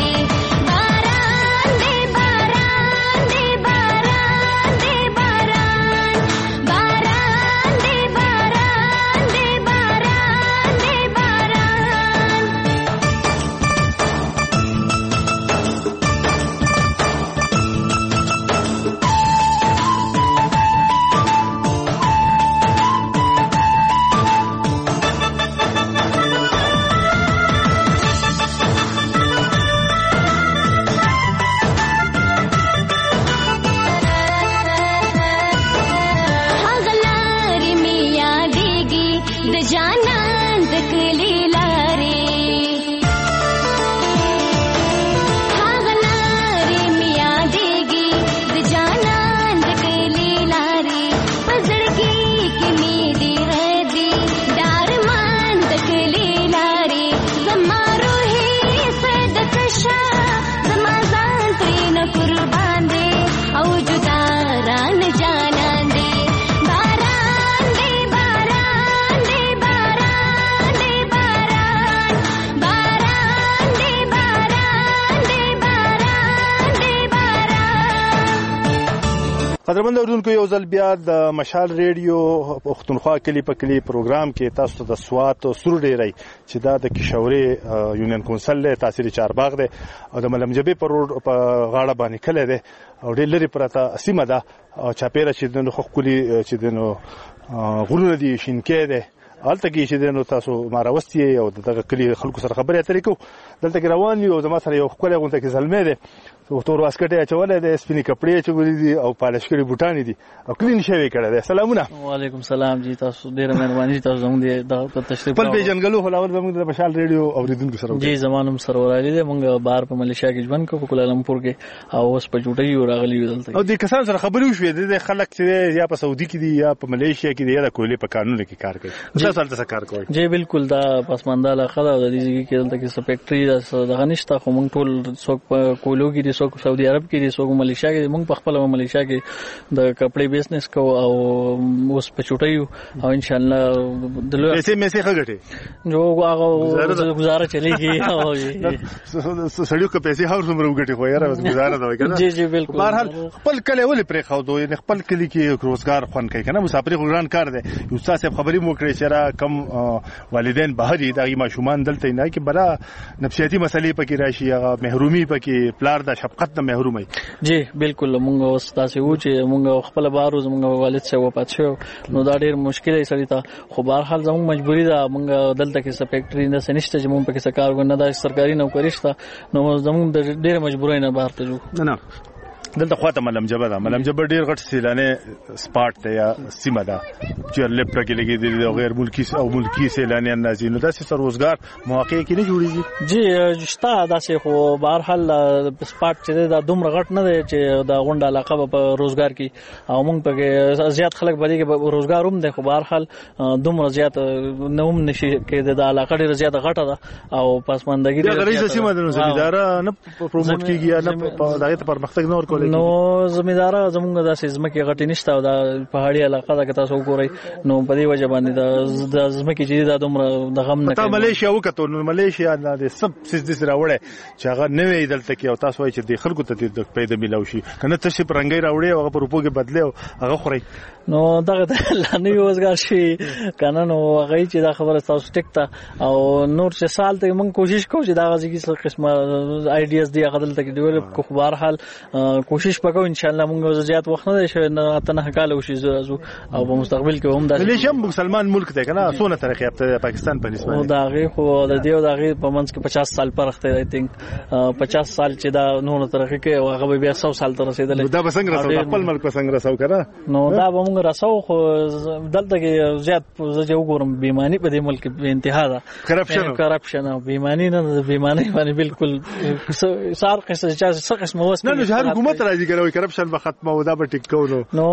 قدرمن اوریدونکو یو ځل بیا د مشال ریډیو پښتونخوا کلی په کلی پروګرام کې تاسو ته د سوات سورډيري چې دا د کشوري یونین کونسل له تاثیر چارباغ ده او د ملمجبي پر روډ په غاړه باندې کله ده او ډېر لري پرته سیمه ده او چاپیره چې د خو کلی چې د غرونه دي شینکې ده الته کې چې نو تاسو ماراوستي او دغه کلی خلکو سره خبرې اترې کو دلته کې روان یو د ما سره یو خپل غونډه کې زلمې ده او تور واسکټه چولې ده سپینې کپڑے چولې دي او پالش کړي بوټان دي او کلین شوی کړه ده سلامونه وعلیکم سلام جی تاسو ډیره مهرباني تاسو زموږ د تشریف په جنګلو هلاول زموږ د مشال ریډیو اوریدونکو سره جی زمانم سرور علي ده موږ بار په ملیشیا کې ژوند کوو په کولالمپور کې او اوس په جوړي راغلي یو دلته او د کسان سره خبرې وشوې د خلک چې یا په سعودي کې دي یا په ملیشیا کې دي یا د کولې په قانون کې کار کوي تاسو هلته څه کار کوي جی بالکل دا پسمانده علاقه ده د دې کې دلته کې سپیکټري د غنښت خو موږ ټول څوک په کولو کې دي څوک سعودي عرب کې دي څوک ملیشیا کې موږ په خپل ملیشیا کې د کپڑے بزنس کو او اوس په چټیو او ان شاء الله د لوی پیسې مې څه غټي جو هغه گزاره چلیږي او سړیو کې پیسې هاور سمره وګټي خو یاره گزاره دا وکړه جی جی بالکل په هر حال خپل کله ولې پرې خو دوی نه خپل کلی کې روزګار خون کوي کنه مسافر غران کار دی یو تاسو خبرې مو کړې چې را کم والدین بهري دغه ماشومان دلته نه کې برا نفسیاتي مسلې پکې راشي هغه محرومي پکې پلار د شفقت نه محرومي جی بالکل موږ اوس تاسو و چې موږ خپل بارو موږ والد سره وپات شو نو دا ډېر مشکل یې سړی ته خو بهر حال زموږ مجبوری ده موږ دلته کې سپیکټري نه سنشته چې موږ پکې کار کوو نه د سرکاري نوکری شته نو زموږ د ډېر مجبورای نه بهر ته جو نه نه دلته خواته ملمجبه ده ملمجبه ډیر غټ سیلانه سپاټ ته یا سیمه ده چې لپټه کې لګي دي او غیر ملکی او ملکی سیلانیان نازي نو داسې روزګار مواقع کې نه جوړیږي جی شته داسې خو بهر حال سپاټ چې دا دومره غټ نه دی چې دا غونډه علاقه په روزګار کې او موږ په زیات خلک باندې کې روزګار هم دی خو بهر حال دومره زیات نوم نشي کې د علاقه ډیره زیات غټه ده او پسماندګي د غریزه سیمه ده نو زمیدار نه پروموټ کیږي نه دغه ته پرمختګ نه ورکول ورکړي نو زمیدار زمونږ د سیزمکه غټی نشته او د پهاړی علاقه دا که تاسو وګورئ نو په دې وجه باندې د زمکه چې د دومره د غم نه تا ملیشیا وکړو نو ملیشیا د سب سیس د سره وړه چې هغه نوې دلته کې او تاسو وایي چې د خلکو ته د پیدا ملاوي شي کنه ته شي پرنګي راوړي او هغه په روپوګه بدله او هغه خوري نو دغه لانی روزګار شي کنه نو هغه چې دا خبره تاسو ټیکته او نور چې سال ته موږ کوشش کوو چې دا غږی څه قسمه آیډیاز دی هغه دلته کې ډیولپ کو خو بهر حال کوشش وکړو ان شاء الله موږ زیات وخت نه شي نه اتنه کال وشي زو او په مستقبل کې هم دا ملیشیا مسلمان ملک دی کنه سونه طریقې په پاکستان په نسبت او دا غي خو د دیو دا غي په منځ کې پچاس سال پر وخت آی تھنک پچاس سال چې دا نور طریقې کې او هغه بیا سو سال تر رسیدل دا بسنګ رسو خپل ملک بسنګ رسو کړه نو دا به موږ رسو خو دلته کې زیات زه وګورم بیمانی په دې ملک په انتها ده کرپشن کرپشن او بیمانی نه بیمانی باندې بالکل سار قصه چې څه قسمه وس نه نه حکومت راځي کوي کرپشن به ختمه او دا به ټیک کوو نو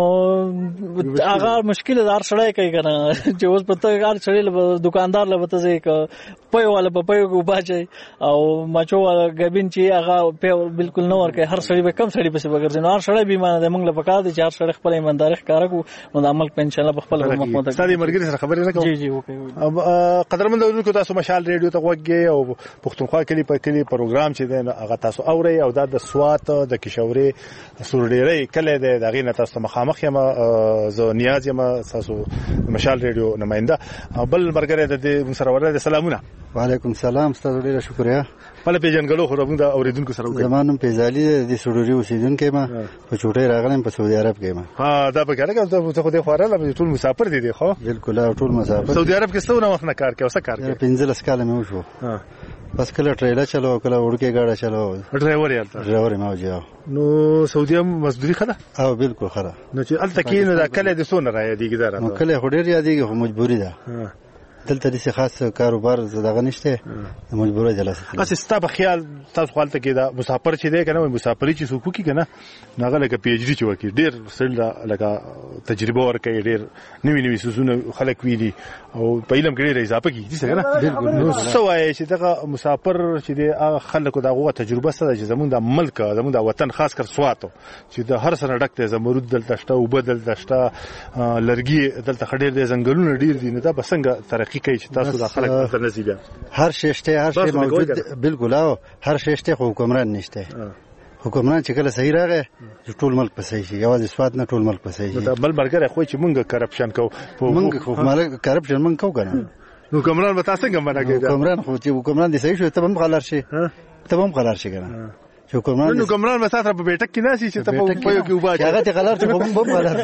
هغه مشکل دار سړی کوي کنه چې اوس پته کار چړې دکاندار لبته ځي ک پي والا په پيو کو باچي او ماچو والا غبین چې هغه په بالکل نو ورکه هر سړی به کم سړی په څیر وګرځي نو هر سړی بیمانه د موږ لپاره دي چې هر سړی خپل ایمانداري ښکارا کو نو د عمل په ان شاء الله خپل مخموده ستاسو مرګري سره خبرې نه کوم جی جی اوکي قدرمن اورونکو تاسو مشال ریډیو ته وګورئ او پښتونخوا کلی په کلی پروګرام چې دی هغه تاسو اورئ او دا د سوات د کشوري سورډيري کله دی دغه نه تاسو مخامخ یم زه نیاز یم تاسو مشال ریډیو نمائنده بل مرګره د دې سره ورته سلامونه وعلیکم السلام ستاسو ډیره شکریا په پیژنګلو خو موږ د اوریدونکو سره وکړو زمانم پیزالي د سورډيري اوسیدونکو ما په چوټي راغلم په سعودي عرب کې ما ها دا به کړه چې خو د خوراله ټول مسافر دي دي خو بالکل ټول مسافر سعودي عرب کې څو نه وخت نه کار کوي څه کار کوي پنځلس کال مې وشو ها بس کله ټریلا چلو کله وړکه گاډه چلو ډرایور یې ډرایور ما وجه نو سعودي مزدوري خره او بالکل خره نو چې الته کې نو دا کله د سونه راځي دیګ زره نو کله هډیر یادېږي خو مجبوری ده دلته د خاص کاروبار زداغه نشته مجبوره جلسه اساس ستا په خیال تاسو خپل ته کې دا مسافر چې دی کنه مسافرۍ چې څوک کی کنه ناغه لکه پی ایچ ډی چې وکی ډیر سړی لکه تجربه ورکړي ډیر نوی نوی سوزونه خلک ویلي او په علم کې ډیر اضافه کیږي څه کنه بالکل نو سوای چې دا مسافر چې دی هغه خلکو دغه تجربه سره چې زمونږ د ملک زمونږ د وطن خاص کر سواتو چې د هر سره ډکته زمرود دلته شته او بدل دشته لرګي دلته خډیر دي زنګلونه ډیر دي نه دا بسنګ طریقې کوي چې تاسو د خلک په نصیب هر شیشته هر شی موجود بالکل او هر شیشته حکومران نشته حکومران چې کله صحیح راغی ټول ملک په صحیح شي یوازې سواد نه ټول ملک په صحیح شي دا بل مرګره خو چې مونږ کرپشن کو مونږ خو مالک کرپشن مونږ کو کنه نو حکومران به تاسو څنګه منع کوي حکومران خو چې حکومران دي صحیح شو ته هم غلار شي ته هم غلار شي کنه حکومران نو حکومران به تاسو په بیٹک کې ناسي چې ته په پيو کې وبا هغه ته غلار ته هم هم غلار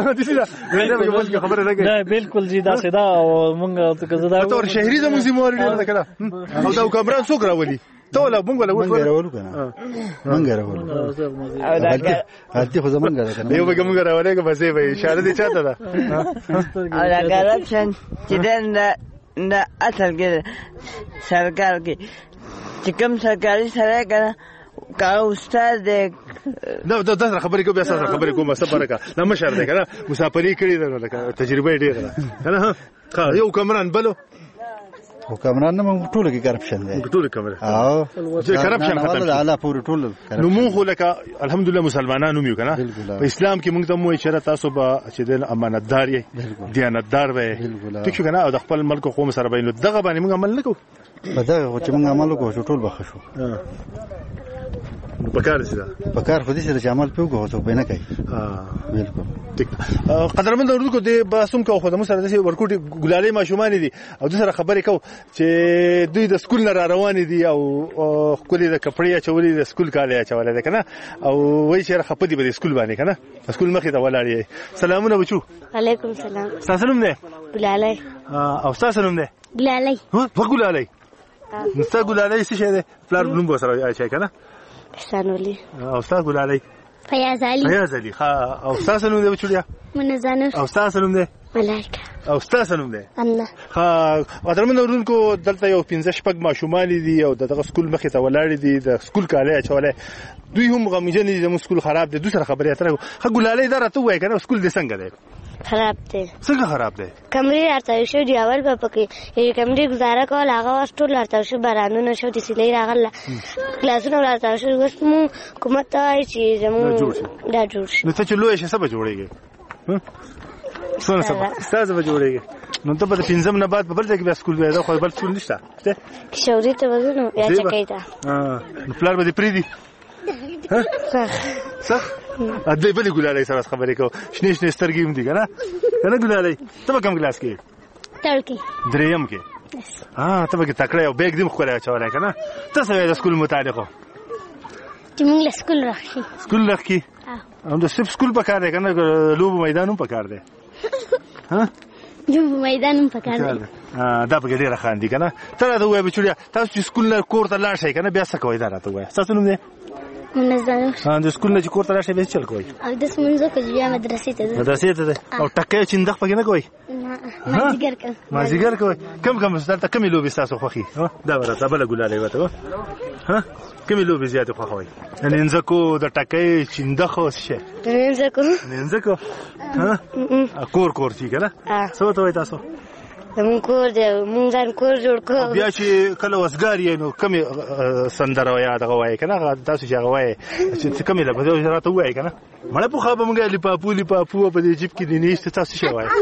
دي خبره نه نه بالکل جی دا سدا او مونږ ته زدا تور شهري زموږ زموږ لري کړه او دا حکومران څوک راولي ته ولا مونږ ولا مونږ راولو کنه مونږ راولو او دا هلته خو زمونږ ده کنه یو به مونږ راولې که بسې به اشاره دي چاته ده او دا کرپشن چې د د اصل کې سرکار کې چې کوم سرکاري سره کنه کا استاد دا دا دا خبرې کوم بیا سره خبرې کوم صبر کا نه مشر ده کنه مسافرۍ کړې ده تجربه ډېره ده کنه ها یو کمران بلو حکمران نه ټول کې کرپشن دی ټول کمره او چې کرپشن ختم اعلی پورې ټول نو موږ لکه الحمدلله مسلمانانو میو کنه په اسلام کې موږ ته مو اشاره تاسو به چې د امانتدار یې دیانتدار وې ټیک کنه او د خپل ملک قوم سره بینو دغه باندې موږ عمل نکو په دغه چې موږ عمل وکړو ټول بخښو پکار دي دا پکار خو دې سره عمل پیوګو څه به نه کوي ها بالکل ټیک قدرمن اورونکو د باسم کو خو د مسره د ورکوټي ګلالي ماشومان دي او د سره خبرې کو چې دوی د سکول نه روان دي او خولي د کپړې چولې د سکول کالي چولې ده کنه او وای چې خپدي به د سکول باندې کنه سکول مخې ته ولاړې سلامونه بچو وعلیکم السلام تاسو نوم دی ګلالي او تاسو نوم دی ګلالي ها ګلالي نو تاسو ګلالي څه شه ده پلار نوم به سره چای کنه سانولي او تاسو ګلالي فیاض علي فیاض علي ها او تاسو نوم دی بچوړیا منزانه او تاسو نوم دی ملائکه او تاسو نوم دی امنه ها قدرمن اورونکو دلته یو پنځه شپږ ماشومان دي او دغه سکول مخې ته ولاړ دي د سکول کالي چولې دوی هم غمجن دي د سکول خراب دي دوسر خبرې اتره خه ګلالي دا راته وای کنه سکول دې څنګه دی خراب دی. څنګه خراب دی؟ کمرې راته شو دی اول په پکې یې کمرې گزاره کول هغه وخت ټول راته شو بارانونه شو د سیلې راغله کلاسونه راته شو اوس مو حکومت ته چې زموږ دا جوړ شي. نو ته چې لوی شې څه به جوړېږي؟ څونه څه ستاسو به جوړېږي؟ نو ته به د پنځم نه بعد په بل ځای کې بیا سکول بیا خو بل سکول نشته کشوري ته وځو نو یا چکۍ ته. نو پلار به دې پرېږدي؟ څه ادې بلې ګلالۍ سره خبرې کوو شنې شنې سترګې هم دي که نه که نه ګلالۍ ته به کوم کلاس کې یې؟ تړ کې درېیم کې. ته به کې تکړه یې او بیګ دې هم ښکلی اچولی که نه. ته څه وایې د سکول متعلقو؟ چې موږ له سکول راښي سکول راښي او د صرف سکول په کار دی که نه لوبو میدان هم په کار دی؟ لوبو میدان هم په کار دی. دا پکې ډېره خاندي که نه. ته راته ووایه بچوړیا تاسو چې سکول نه کور ته لاړ شئ که نه بیا څه کوئ دا راته ووایه. ستاسو نوم دی؟ د سکول نه چې کور ته راشئ بیا څه چل کوئ؟ اودس لمونځ وکړو بیا مدرسې ته ځو. مدرسې ته ځئ او ټکی او چندخ پکې نه کوئ؟ مازدیګر کوم. مازدیګر کوئ. کم کم دلته کمې لوبې ستاسو خوښي؟ دا به راته بله ګلالۍ ورته کومې لوبې زیاتې خوښوئ؟ د نینځکو د ټکی چندخ او څه شی؟ د نینځکو. نینځکو کور کور چې که نه څه ورته وایي تاسو؟ زمونږ کور دی مونږ ځان کور جوړ کړو. بیا چې کله وزګار یې نو کومې سندره یا دغه وایې که نه تاسو چې هغه وایې چې کومې لپه راته ووایې که نه مړه پخوا به مونږ لیپاپو لیپاپو په دې جیب کې دې نیشته تاسو څه وایې؟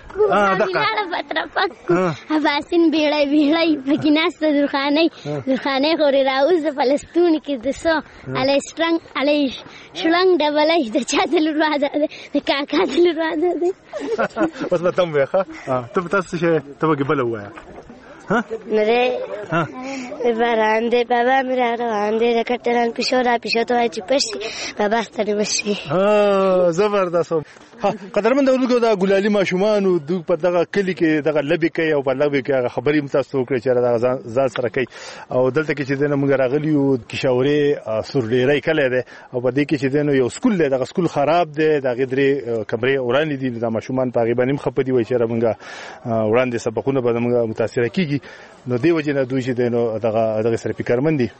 اباسین بیړی بیړی پکې ناسته درخانۍ درخانۍ خورې راوځه فلسطون کې د څه الی شرنګ الی شړنګ ډبلی د چا د لور واده دی د کاکا د لور واده دی. اوس به ته هم وایې ښه ته به تاسو څه ته به کې بله ووایه. نره باران دی بابا مې را روان دی د کټران پیشو را پیشو ته وایي چې پشي بابا ستړی مشي. زبردست. قدرمن اورونکو دا ګلالي ماشومانو دوی په دغه کلي کې دغه لبې کوي او په لبې کې هغه خبرې هم تاسو وکړئ چې دغه ځان سره کوي او دلته کې چې دی نو موږ راغلي یو کشاورې سورډیری کلی دی او په دې کې چې دی نو یو سکول دی دغه سکول خراب دی د هغې درې کمرې ورانې دي دا ماشومان په هغې باندې هم خفه دي وایي چې موږ وړاندې سبقونه به موږ متاثره کېږي نو دې وجې نه دوی چې دی نو دغه دغې سره فکرمند دي.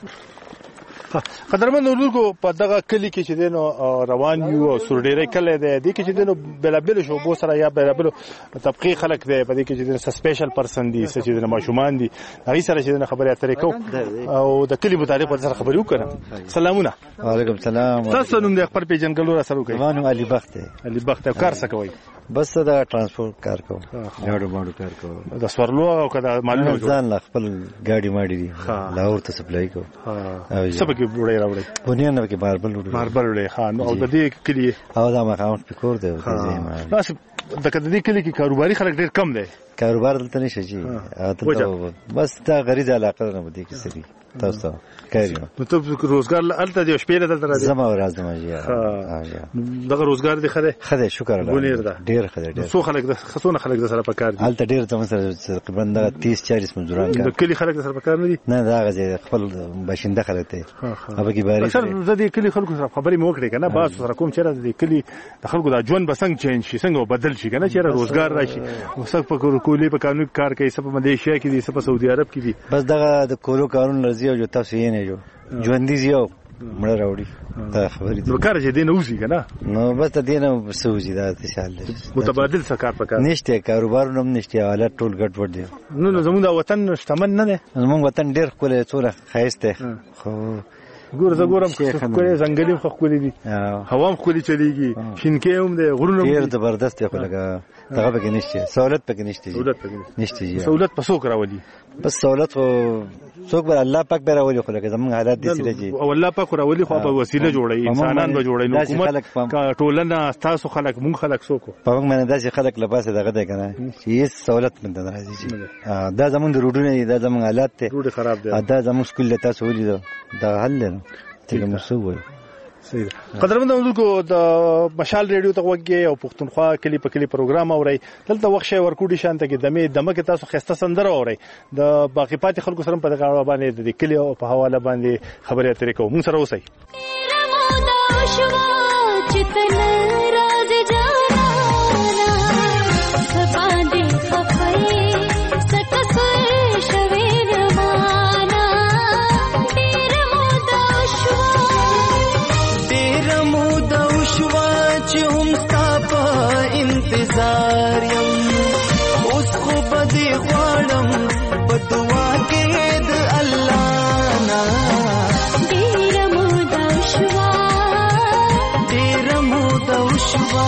قدرمن اورونکو په دغه کلي کې چې دی نو روان یو او سورډیری کلی دی دې کې چې دی نو بېلابېلو شعبو سره یا بېلابېلو طبقې خلک دی په دې کې چې دی نو څه سپیشل پرسن دي څه چې دی نو ماشومان دي هغوی سره چې دی نو خبرې اترې کوو او د کلي متعلق ورته سره خبرې وکړو. سلامونه. وعلیکم سلام. تاسو نوم د خپل پېژندګلو را سره وکړئ. زما نوم علي بخت دی. علي بخت. کار څه کوئ؟ بس دا ترانسپورت کار کوم ګاډو باندې کار کوم د سورلو او کدا مالونه ځان لا خپل ګاډي ماډي دي لاهور ته سپلای کوم. څه پکې وړي راوړي؟ بنیان پکې ماربل وړي. ماربل وړي خان او د دې کلی او دا مقام پکور دی. تاسو د کدې کلی کې کاروباري خلک ډېر کم دی. کاروبار دلته نشي جی بس دا غریزه علاقه نه بده کې سړي تاسو کوي. نو ته روزګار الته دی شپې له دلته راځي؟ زما ورځ ما جی دغه روزګار دی خره خره شکر الله ډیر خره ډیر څو خلک د خصونه خلک د سره پکار دي الته ډیر زموږ سره تقریبا تیس چالیس مزدوران کار د کلی خلک د سره پکار نه دي نه دا غزه خپل باشنده خلک ته هغه کې باري سر د دې کلی خلکو سره خبرې مو وکړې کنه باز سره کوم چیرې د کلی د خلکو د ژوند بسنګ چینج شي څنګه بدل شي کنه چیرې روزګار راشي وسک په کولې په قانون کار کوي سپ ملیشیا کې دي سپ سعودي عرب کې دي بس دغه د کولو کارون لرزي او جو تاسو یې نه جو ژوندۍ زیو مړ راوړي دا خبرې دي کار چې دین اوسې کنه نو بس ته دینه سوځي دا تشال متبادل سکار پکار نشته کاروبار نوم نشته حالت ټول ګډ وډ دي نو زموږ د وطن شتمن نه ده زموږ وطن ډیر کوله څوره خایسته خو ګور زه ګورم کوی ځنګلي خو خولي دي هوا هم خولي چلیږي شینکې هم ده غرونه ډیر زبردست دی خو لګا دغه پکې نشته سہولت پکې نشته سہولت پکې نشته سہولت په څوک راولي بس سہولت خو څوک بر الله پاک به راولي خو لګا زموږ حالات دي سره جي او الله پاک راولي خو په وسیله جوړي انسانان به جوړي نو حکومت کا ټولنه تاسو خلک مونږ خلک څوک په موږ باندې داسې خلک لپاسه دغه ده کنه چې هیڅ سہولت مند نه راځي دا زموږ د روډونه دا زموږ حالات ته روډ خراب دي دا زموږ سکول له تاسو ولې دا حل نه ته مسوي قدرمن اورونکو د مشال ریډیو ته وګورئ او پښتونخوا کلی په کلی پروګرام اورئ دلته وخت شي ورکوډي شانته کې دمه دمه کې تاسو خسته سندره اورئ د باقی پاتې خلکو سره په دغه باندې د کلی او په حواله باندې خبرې اترې کوو موږ سره اوسئ لار یم اوس خو بدې غواړم په دعا کې د الله نه ډېره موده وشوه ډېره موده وشوه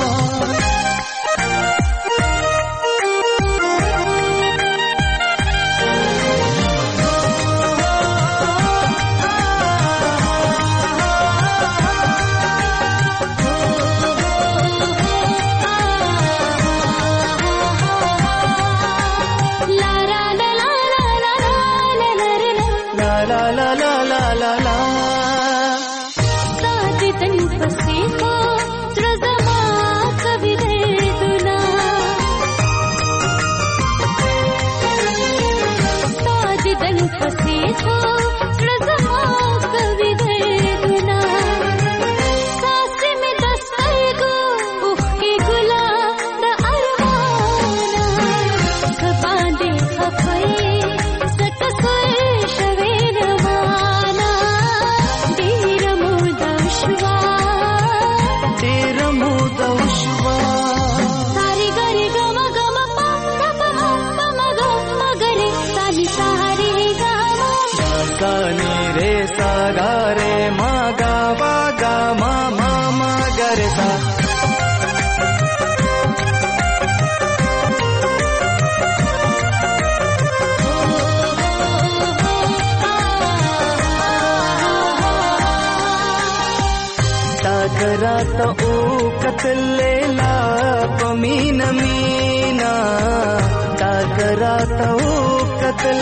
राता ओ कतल लेला पमीन मीना ताकराता ओ कतल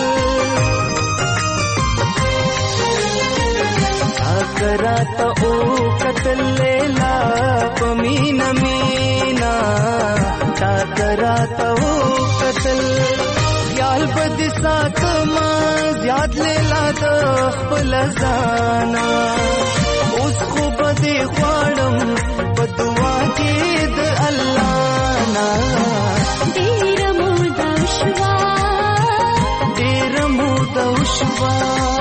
ताकराता ओ कतल लेला पमीन मीना ताकराता ओ कतल याल बद साथ मां याद लेला तो पलजाना اوس خو بدې غواړم په دعا کې د الله نه ډېره موده وشوه ډېره موده وشوه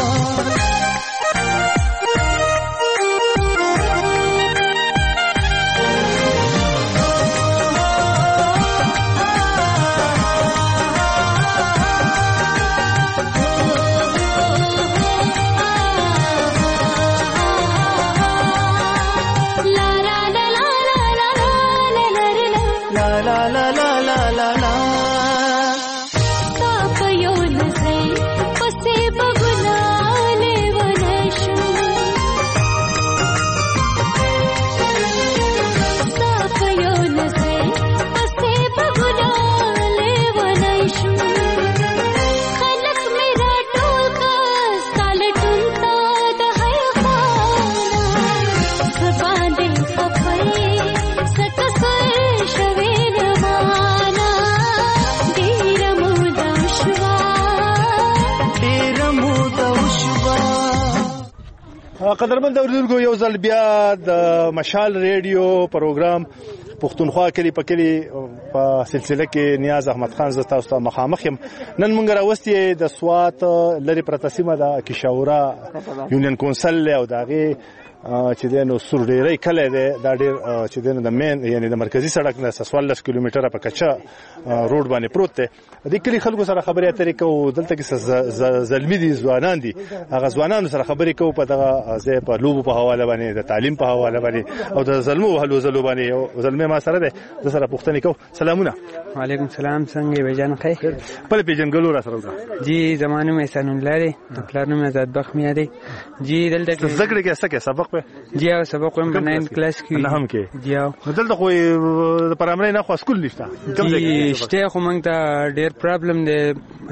قدرمن اوریدونکو یو ځل بیا د مشال ریډیو پروګرام پښتونخوا کلی په کلی په سلسله کې نیاز احمد خان زه تاسو ته مخامخ یم نن موږ راوستي د سوات لري پرتسیمه د کشاورا یونین کونسل او دغه چې دنو سور ډیری کله ده د ډیر چې دنو د مین یعنی د مرکزی سړک نه څوارلس کیلومتره په کچا روډ باندې پروت دی د کلی خلکو سره خبرې اترې کوو دلته کې زلمی دي ځوانان دي هغه ځوانانو سره خبرې کوو په دغه ځای په لوبو په حواله باندې د تعلیم په حواله باندې او د ظلمو هلو زلو باندې او زلمه ما سره ده د سره پوښتنه کوو سلامونه وعلیکم السلام څنګه ویجان خیر په پیژنګلو را سره جی زمانو مې سنن لري خپل نوم آزاد بخ مې دی جی دلته کې زګړه کې څه کې سبق جی او سبق هم په ناین کلاس کې نه هم کې جی او دلته خو د پرامرې نه خو سکول نشته جی شته خو موږ ته ډېر پرابلم دی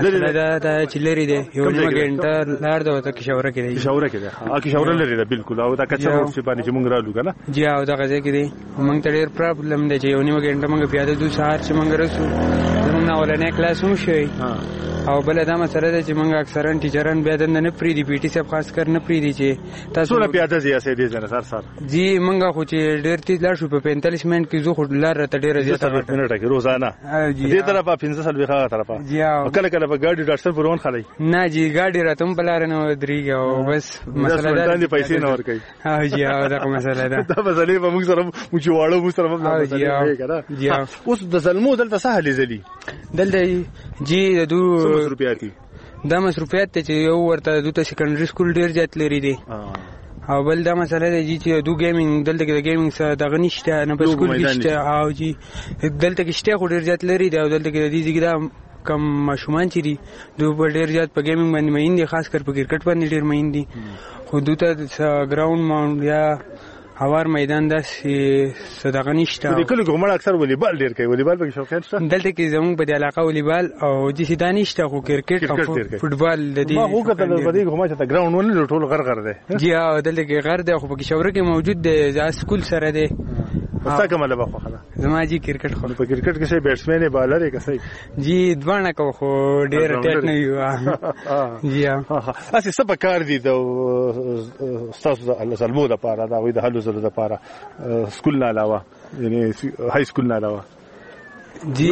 دا دا چې لري دی یو نیمه ګنټه لار ده ته کشوره کې دی کشوره کې دی ا کشوره لري ده بالکل او دا کچا ورو چې باندې موږ رالو کنه جی او دا غځي کې دی موږ ته ډېر پرابلم دی چې یو نیمه ګنټه موږ بیا د دوه سهار چې موږ رسو نه ولنې کلاس هم شوی او بل دا مسله ده چې موږ اکثرا ټیچران بیا دنده نه پریدي پی ټي صاحب خاص کر نه پریدي چې تاسو څونه پیاده زیاسې دي زنه سر سر جی موږ خو چې ډېر تیز لاړ شو په پینتالیس منټ کې زه خو لار راته ډېره زیاته منټه کې روزانه دې طرفه پنځه سال بخا طرفه جی کله کله په ګاډي ډاکټر پرون خلای نه جی ګاډي راته هم بلار نه درېږي او بس مسله ده باندې پیسې نه ورکړي ها جی او دا مسله ده دا مسله به موږ سره موږ واړو موږ سره هم نه جی اوس د زلمو دلته سهل زلی دلته جی د دو مصروفیاتي دا مصروفیات ته چې یو ورته دوته سیکنډري سکول ډیر زیات لري دي او بل دا مسله ده چې دو گیمینګ دلته کې د گیمینګ سره دغه نشته نه په سکول کې شته او جی دلته کې شته خو ډیر زیات لري دی او دلته کې د دې ځګدا کم ماشومان چې دي دوی په ډیر زیات په گیمینګ باندې مین دي خاص کر په کرکټ باندې ډیر مین دي خو دوی ته ګراوند ماونټ یا هوار میدان داسې صدقه نشته د کله کومه اکثر والیبال ډیر کوي والیبال به شوقین شته دلته کې زموږ په علاقه والیبال او د سیدا نشته خو کرکټ او فوټبال د دې ما هو کته په دې کومه چې ګراوند ونه ټول غر غر دی جی او دلته کې غر دی خو په شاور کې موجود دی ځا سکول سره دی څه کومه لبا خو خلا زما جی کرکټ خو په کرکټ کې شي بیټسمن بالر یې کسي جی دوانه کو خو ډیر ټیټ نه یو جی اسی سبا کار دي د استاد الله سلمو د پاره دا وي د حلو زله د پاره سکول نه علاوه یعنی های سکول نه علاوه جی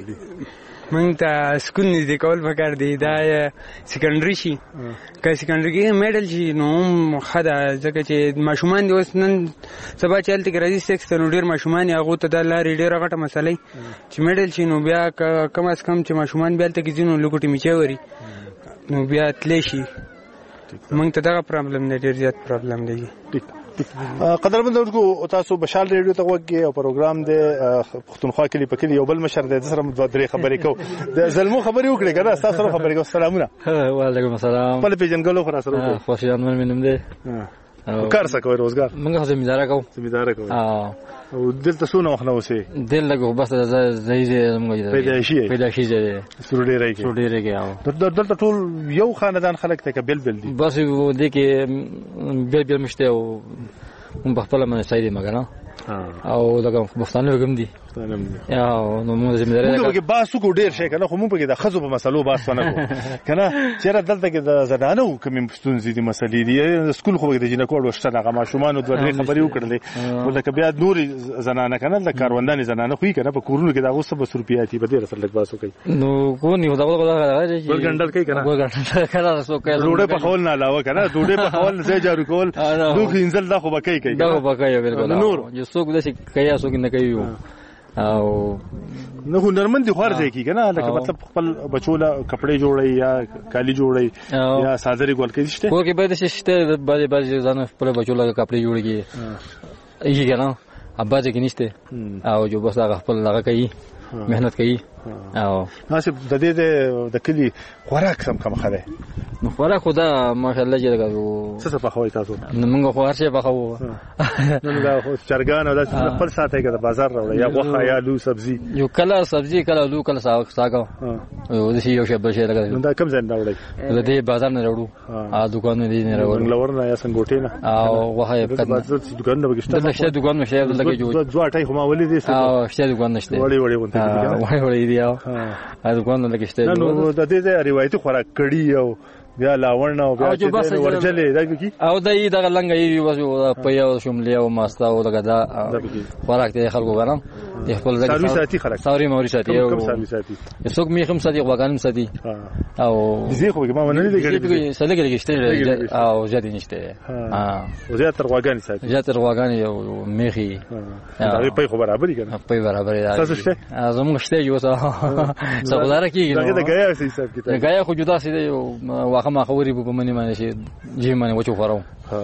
مونږ ته سکول نږدې کول پکار دی دا سیکنډري شي که سیکنډري کې میډل شي نو هم ښه ده ځکه چې ماشومان دي اوس نن سبا چې هلته کې راځي سیکس ته نو ډېر ماشومان هغو ته دا لارې ډېره غټه مسله چې میډل شي نو بیا کم از کم چې ماشومان بیا هلته کې ځي نو لوګوټې میچی وري نو بیا تلی شي مونږ ته دغه پرابلم دی ډېر زیات پرابلم دی قدرمن دونکو تاسو بشال ریډیو ته وګورئ او پروګرام د پښتونخوا کلی په کلی یو بل مشر د سره دوه درې خبرې کو د زلمو خبرې وکړي کنه تاسو سره خبرې کو سلامونه وعلیکم السلام په پیژنګلو خو سره خوشیان من منم دي کار څه کوي روزګار موږ زمیندار کوو زمیندار کوو او دلته څونه وخت نو سي دل لګو بس زای زای موږ پیدا شي پیدا شي زه سروډي راځي سروډي راځي دلته ټول یو خاندان خلک ته بل بل دي بس دې کې بل بل مشته او په خپل باندې سايدي مګنه او دغه مختانه وګم دي یا نو موږ زمیندار موږ کې باسو کو ډیر شي کنه خو موږ کې د خزو په مسلو باس نه کو کنه چیرې دلته کې د زنانو کوم پښتون زیدي مسلې دي سکول خو د جنہ کوډ وشته هغه ماشومان دوه درې خبرې وکړلې ولکه بیا نور زنانه کنه د کاروندان زنانه خو کنه په کورونو کې دغه څه روپیاتي به ډیر سره لګ باسو کوي نو کو نیو دا ولا ګندل کوي کنه ګندل کنه سو کوي ډوډۍ په خول نه علاوه کنه ډوډۍ په خول زې جارو کول دوه انزل دا خو بکای کوي دا بکای بالکل نور جو څوک د شي کیا څوک نه کوي او نو هنرمند دي خور ځای کی کنه لکه مطلب خپل بچوله کپڑے جوړي یا کالی جوړي یا سازري ګول کوي شته کو کې به د شته بعضي بعضي ځان خپل بچوله کپڑے جوړي یي کنه ابا ځکه نشته او جو بس هغه خپل هغه کوي مهنت کوي او ناسب د دې د کلی خوراک سم کوم خله نو خوراک خدا ماشاءالله چې لګو څه څه په خوي تاسو نو موږ خو هرڅه په خو نو دا چرګان او د خپل ساته کې د بازار راوړي یا غوخه یا لو سبزي یو کله سبزي کله لو کله ساګ ساګو او د شي یو شی بل شی لګو نو دا کوم ځای نه راوړي د دې بازار نه راوړو ا دکان دې نه راوړو لور نه یا څنګه نه او غوخه په بازار دکان نه بګشته د شته دکان نشه لګي جو دوه ټای خو ما ولې دي او شته دکان نشته وړي وړي ونته وړي وړي دی او ا دکان نه لګشته نو د دې روایتي خوراک کړي او بیا لاوړنه او بیا چې ورجلې دا کی او دای دغه لنګ ای وځو په یو شملې او ماستا او دغه دا خوراک ته خلکو غنم خپل ځای ساروي ساتي خلک ساوري موري ساتي او کوم ساروي ساتي څوک میخم ساتي غواګانم ساتي او زه خو ما نه دي کړی سلګ لګشته او زیات نشته ها او زیات تر غواګان ساتي زیات تر غواګان یو میخي دا په خو برابر دي کنه په برابر دي تاسو شته زموږ شته یو څه څه کیږي دا غیا سي حساب کتاب غیا خو جدا سي واخه ما خوري په منی باندې شي جی باندې وچو خورو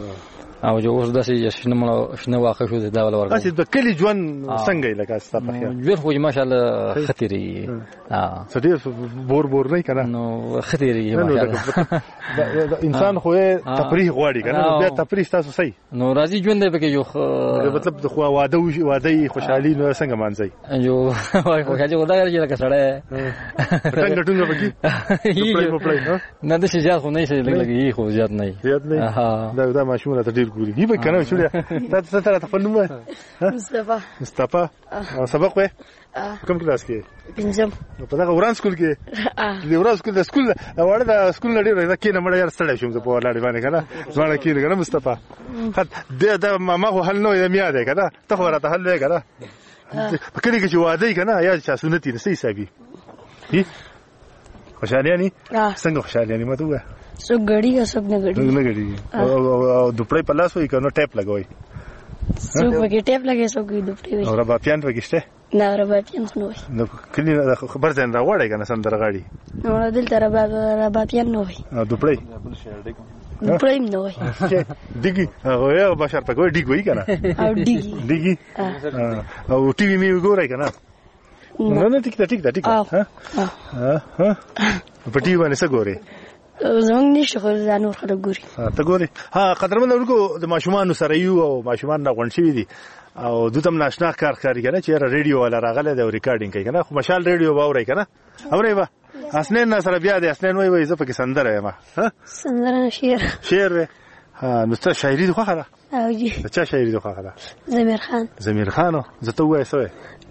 او جو اوس داسې شنه شنه واخه شو دا ول ورغه اسی د کلی ژوند څنګه لکه ستاسو په خیال ژوند خو ماشاءالله خطري اه سړي بور بور نه کنه نو خطري ماشاءالله انسان خو تفریح غواړي کنه بیا تفریح تاسو صحیح نو راځي ژوند دی به یو مطلب د خو واده واده خوشحالي نو څنګه مانځي یو خو هغه ودا راځي لکه سړی ټنګ ټنګ بګي په پلای نه د شي زیات خو نه شي لګي خو زیات نه زیات نه دا دا ماشومه ته ډیر ګوري دی به کنه شو تاسو سره تفنم مصطفی مصطفی سبق وې کوم کلاس کې پنځم په دا وران سکول کې د وران سکول د سکول وړه د سکول لري دا کې نه مړ یار ستړی شوم په ولاړ باندې کنه ځوانه کې کنه مصطفی د د ما خو حل نو یمیا ده کنه ته خو راته حل دی کنه په کلی کې چې واده کنه یا چې سنتي نسې حسابي هی خوشاله یعنی څنګه خوشاله یعنی مته وای څو غړي او څو نه غړي نه غړي او دوپړې په لاس وای کنه ټیپ لګوي څو پکې ټیپ لګي څو کې دوپړې وای او ربا پیان پکې شته نه ربا پیان خو نه وای نو کلی خبر ځین راوړی کنه سندرغاړي نو دلته ربا ربا پیان نه وای او دوپړې دوپړې نه وای دیګي هغه یو بشر پکې دیګ وای کنه او دیګي دیګي او ټي وي می وګورای کنه نه نه ټیک ټیک ټیک ها ها ها په ټي وي باندې څه ګوري زمونږ نشته خو ځانور خلک ګوري ته ګوري ها قدرمن ورکو د ماشومان سره یو او ماشومان نه غونډ شوی دي او دوتم ناشنا کار کوي کنه چې ریډیو ولا راغله د ریکارډینګ کوي کنه خو مشال ریډیو باوري کنه اوري با اسنین سره بیا د اسنین وای وای زه پکې سندره یم ها سندره شعر شعر ها نو څه شاعري خو خره او جی څه شاعري خو خره زمیر خان زمیر خان زه ته وای سوې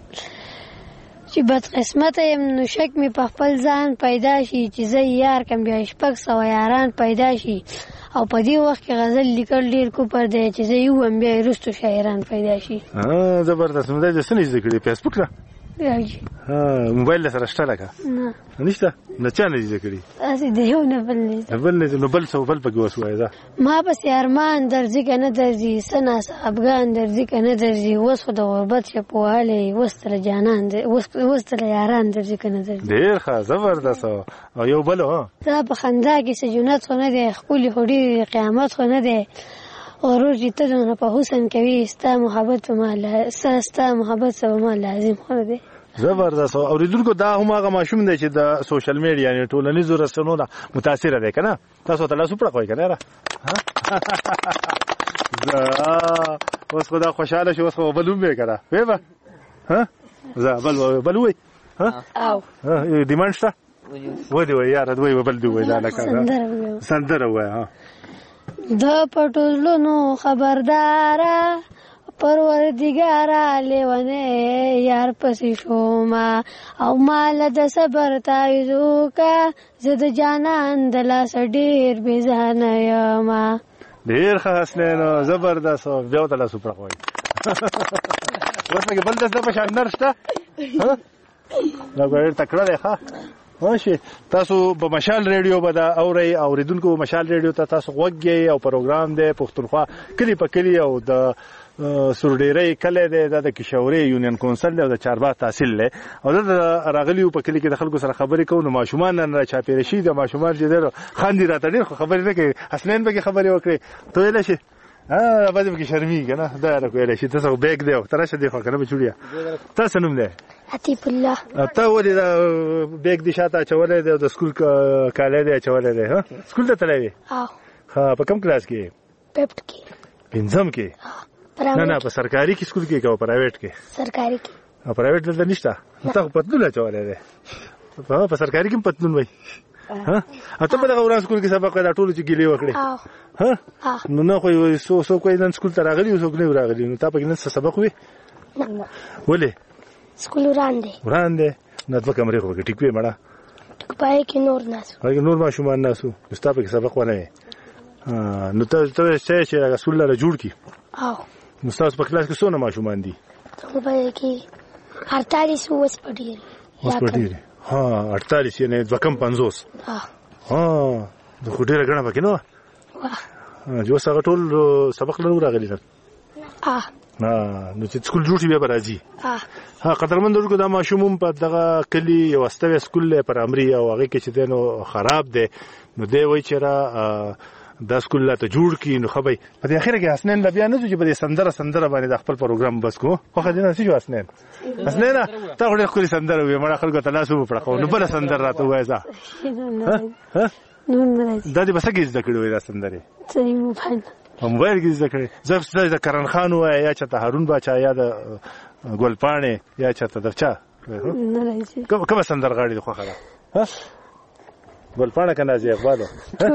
چې بد قسمت يم نو شک می په خپل ځان پیدا شي چې زه یار کم بیا شپږ سو یاران پیدا شي او په دې وخت کې غزل لیکل ډیر کو پر دی چې زه یو هم بیا رستو شاعران پیدا شي ها زبردست مده د سنې ذکر فیسبوک را راځي ها موبایل سره شته لکه نه نشته نه چا نه ذکر اسی دیو نه بل نه بل نه نو بل څه بل پکې وسوای دا ما بس ارمان درځي کنه درځي سنا افغان درځي کنه درځي وسو د غربت شپواله وستر جانان وستر یاران درځي کنه درځي ډیر ښه زبردست او یو بل ها دا په خندا کې سجونت خو نه دی خپل هډي قیامت خو نه دی ورور چې ته نه په حسن کوي ستا محبت ما له ستا محبت سره ما لازم خو دی زبردست اوریدونکو دا هم هغه ماشوم دی چې د سوشل میډیا یعنی ټولنیزو رسنیو نه متاثر دی کنه تاسو ته لاسو پړه کوي کنه را زه اوس خدا خوشاله شو اوس بلوم به کنه وې با ها زه بل بل وې ها او ډیمانډ شته و دی وې یار دوی بل دی وې دا لکه سندره وې ها د پټولونو خبردارا پروردګارا لیونه یار پسې شوما او مال د صبر تایزو کا زد جانان د لاس ډیر بيزان یما ډیر خاص نه زبردست بیا ته لاسو پرخوي ورته بل د په شان نرسته ها دا ګور تکړه ده ښه ماشي تاسو په مشال ریډیو باندې اوري اوریدونکو مشال ریډیو ته تاسو وګورئ او پروګرام دی پښتونخوا کلی په کلی او د سورډيري کله د کشوري یونین کونسل او د چارباغ تحصیل له او د راغلیو په کلی کې د خلکو سره خبرې کوو نو ماشومان نه چاپیر شي د ماشومان چې درو خاندي راته ډیر خبرې نه کوي حسنین به خبرې وکړي ته ویل شي ها باندې کې شرمي کنه دا راکوي شي تاسو بیگ دیو ترشه دی خو کنه بچوړیا تاسو نوم دی عتیق الله ته ولې دا بیگ دي شاته چولې دی د سکول کاله دی چولې دی ها سکول ته تللی ها ها په کوم کلاس کې پپټ کې پنځم کې نه نه په سرکاري کې سکول کې او پرایویټ کې سرکاري کې او پرایویټ دلته نشته ته پتلون چولې دی په سرکاري کې پتلون وای ها اته په دغه ورځ سکول کې سبق دا ټول چې ګیلې وکړي ها نو نه خو سو سو کوی نن سکول ته راغلی او څوک نه راغلی نو تا په نن څه سبق وې نه ولې سکول وړاندې وړاندې نه د کمرې خو ټیک وې مړه ټیک پای کې نور ناسو پای کې نور ماشومان ناسو ستا په سبق ونه نو ته ته چې رسول الله جوړ کی او نو تاسو په کلاس کې څونه ماشومان دي ته پای کې اړتالیس اوس پډیر اوس پډیر ها اړتالیس نه ځکم پنځوس ها ها د خډیره غنا پکې نو واه جو سره ټول سبق لرو راغلی نه ها نو چې سکول جوړ شي بیا راځي ها ها قدرمندونکو دا ماشوم په دغه کلی یو استوي سکول پر امري او هغه کې چې دنو خراب دي نو دی وای چې را د سکول لا ته جوړ کی نو خبي په اخر کې حسنین لا بیا نه چې په سندره سندره باندې د خپل پروګرام بس کو خو خدای نه سي حسنین حسنین ته وړه خوري سندره وي مړه خلکو ته لاسو په پړخو نو بل سندره راته وایزا ها نو نه دا دې بس کې ذکر وي دا سندره صحیح مو فهم موبایل کې ذکر زه د کرن خان وای یا چې هارون باچا یا د ګلپانه یا چې ته دچا نه راځي کوم سندرغاړي خو خلا ها ګلپانه کنه زی اقبالو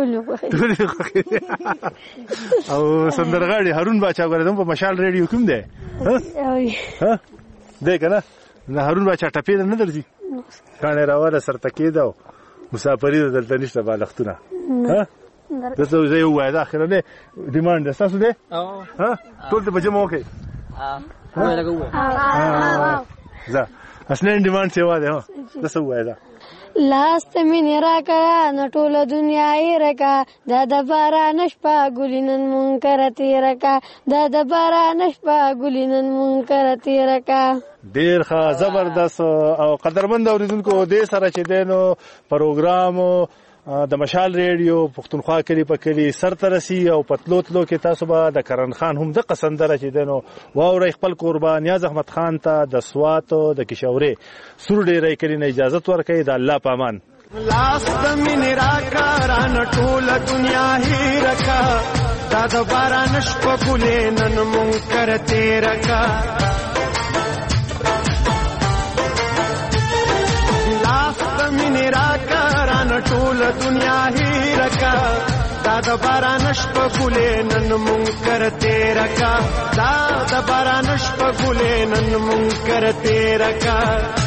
او سندرغاړي هارون باچا غره په مشال ریډیو کوم دی ها ها دې کنه نه هارون بچا ټپې نه درځي کانه راواله سرتکې دا مسافری دلته نشته بالښتونه ها دته زه یو وای دا اخر نه ډیماند تاسو دې ها ټول ته بجمع وکي ها ها زه اسنه ډیماند څه وای ها تاسو وای دا لاست مینې راکړه نو ټوله دنیا یې رکا دا د باران شپه ګلینن منکر تیره کا دا د باران شپه ګلینن منکر تیره کا. ډیر ښه زبردست او قدرمند اوریدونکو دې سره چې دینو پروګرام د مشال ریډیو پښتونخوا کلی په کلی سرترسي او پتلوتلو کې تاسو به د کرن خان هم د قسندره چې دینو واوري خپل قربان نیاز احمد خان ته د سواتو د کشوري سور ډیرې کلی نه اجازه ورکړي د الله پامان. لاس د مینې راکاران ټوله دنیا هی رکا دا د باران شپه ګلې نن منکر تیره کا لاس د مینې راکاران ټوله دنیا هی رکا دا د باران شپه ګلې نن منکر تیره کا دا د باران شپه ګلې نن منکر تیره کا.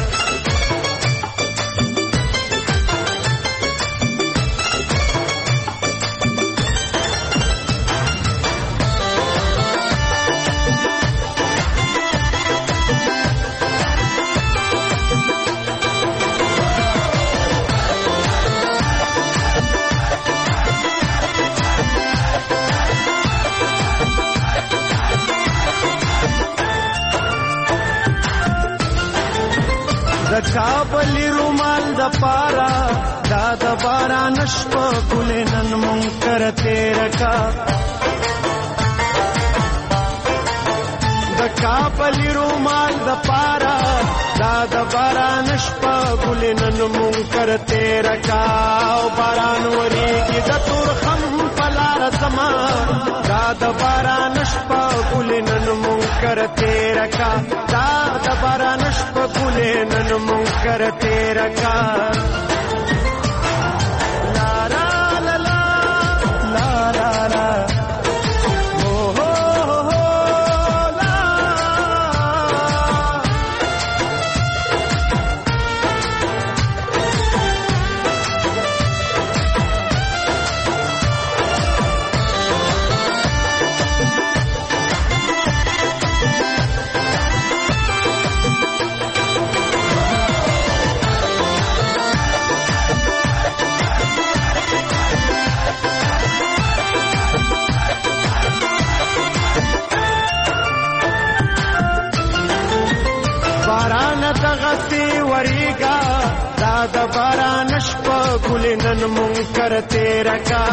د کابلی رومال د پارا دا د باران شپه ګلې نن منکر تیره کا د کابلی رومال د پارا دا د باران شپه ګلې نن منکر تیره کا او باران وریږي د تورخم په لار زما دا د باران شپه ګلې نن منکر تیره کا دا د باران شپه ګلې نن منکر تیره کا. لا لا لا لا لا لا لا وریگا دا د باران شپه ګلې نن منکر تیره کا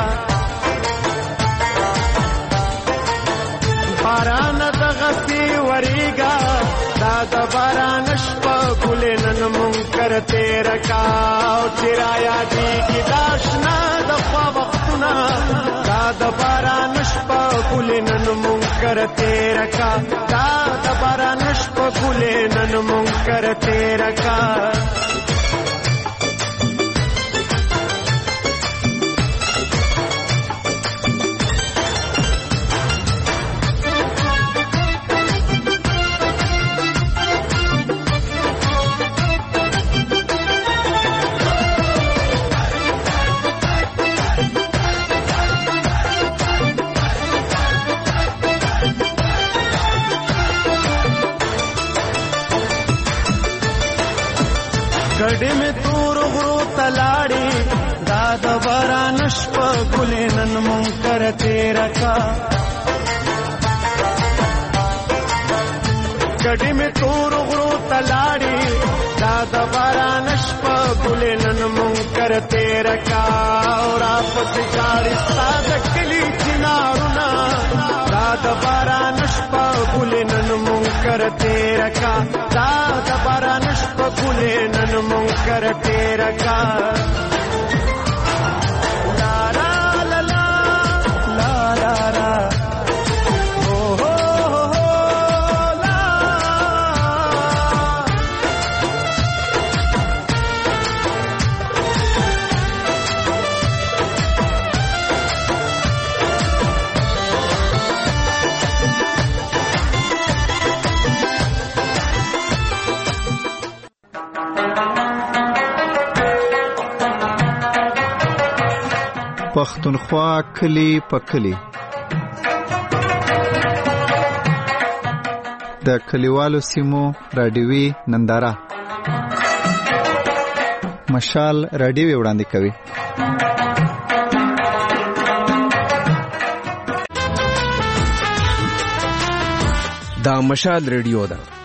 باران د غسی وریگا دا د باران شپه ګلې نن منکر تیره کا او چرایا دی کی داشنا د خوا وختونه دا د باران شپه ګلې نن منکر تیره کا دا د باران شپه ګلې نن منکر تیره کا. ګډې مې تور غرو تلاړې دا د باران شپه ګلې نن منکر تیره کا ګډې مې تور غرو تلاړې دا د باران شپه ګلې نن منکر تیره کا او را پسې جاړې ستا د کلي چنارونه دا د باران شپه ګلې نن منکر تیره کا دا د باران شپه ګلې نن منکر تیره کا. لا لا لا لا لا لا لا او هو هو لا پښتونخوا کلی په کلی. د کلیوالو سیمو رادیوي ننداره مشال رادیو وړاندې کوي. دا مشال ریډیو ده.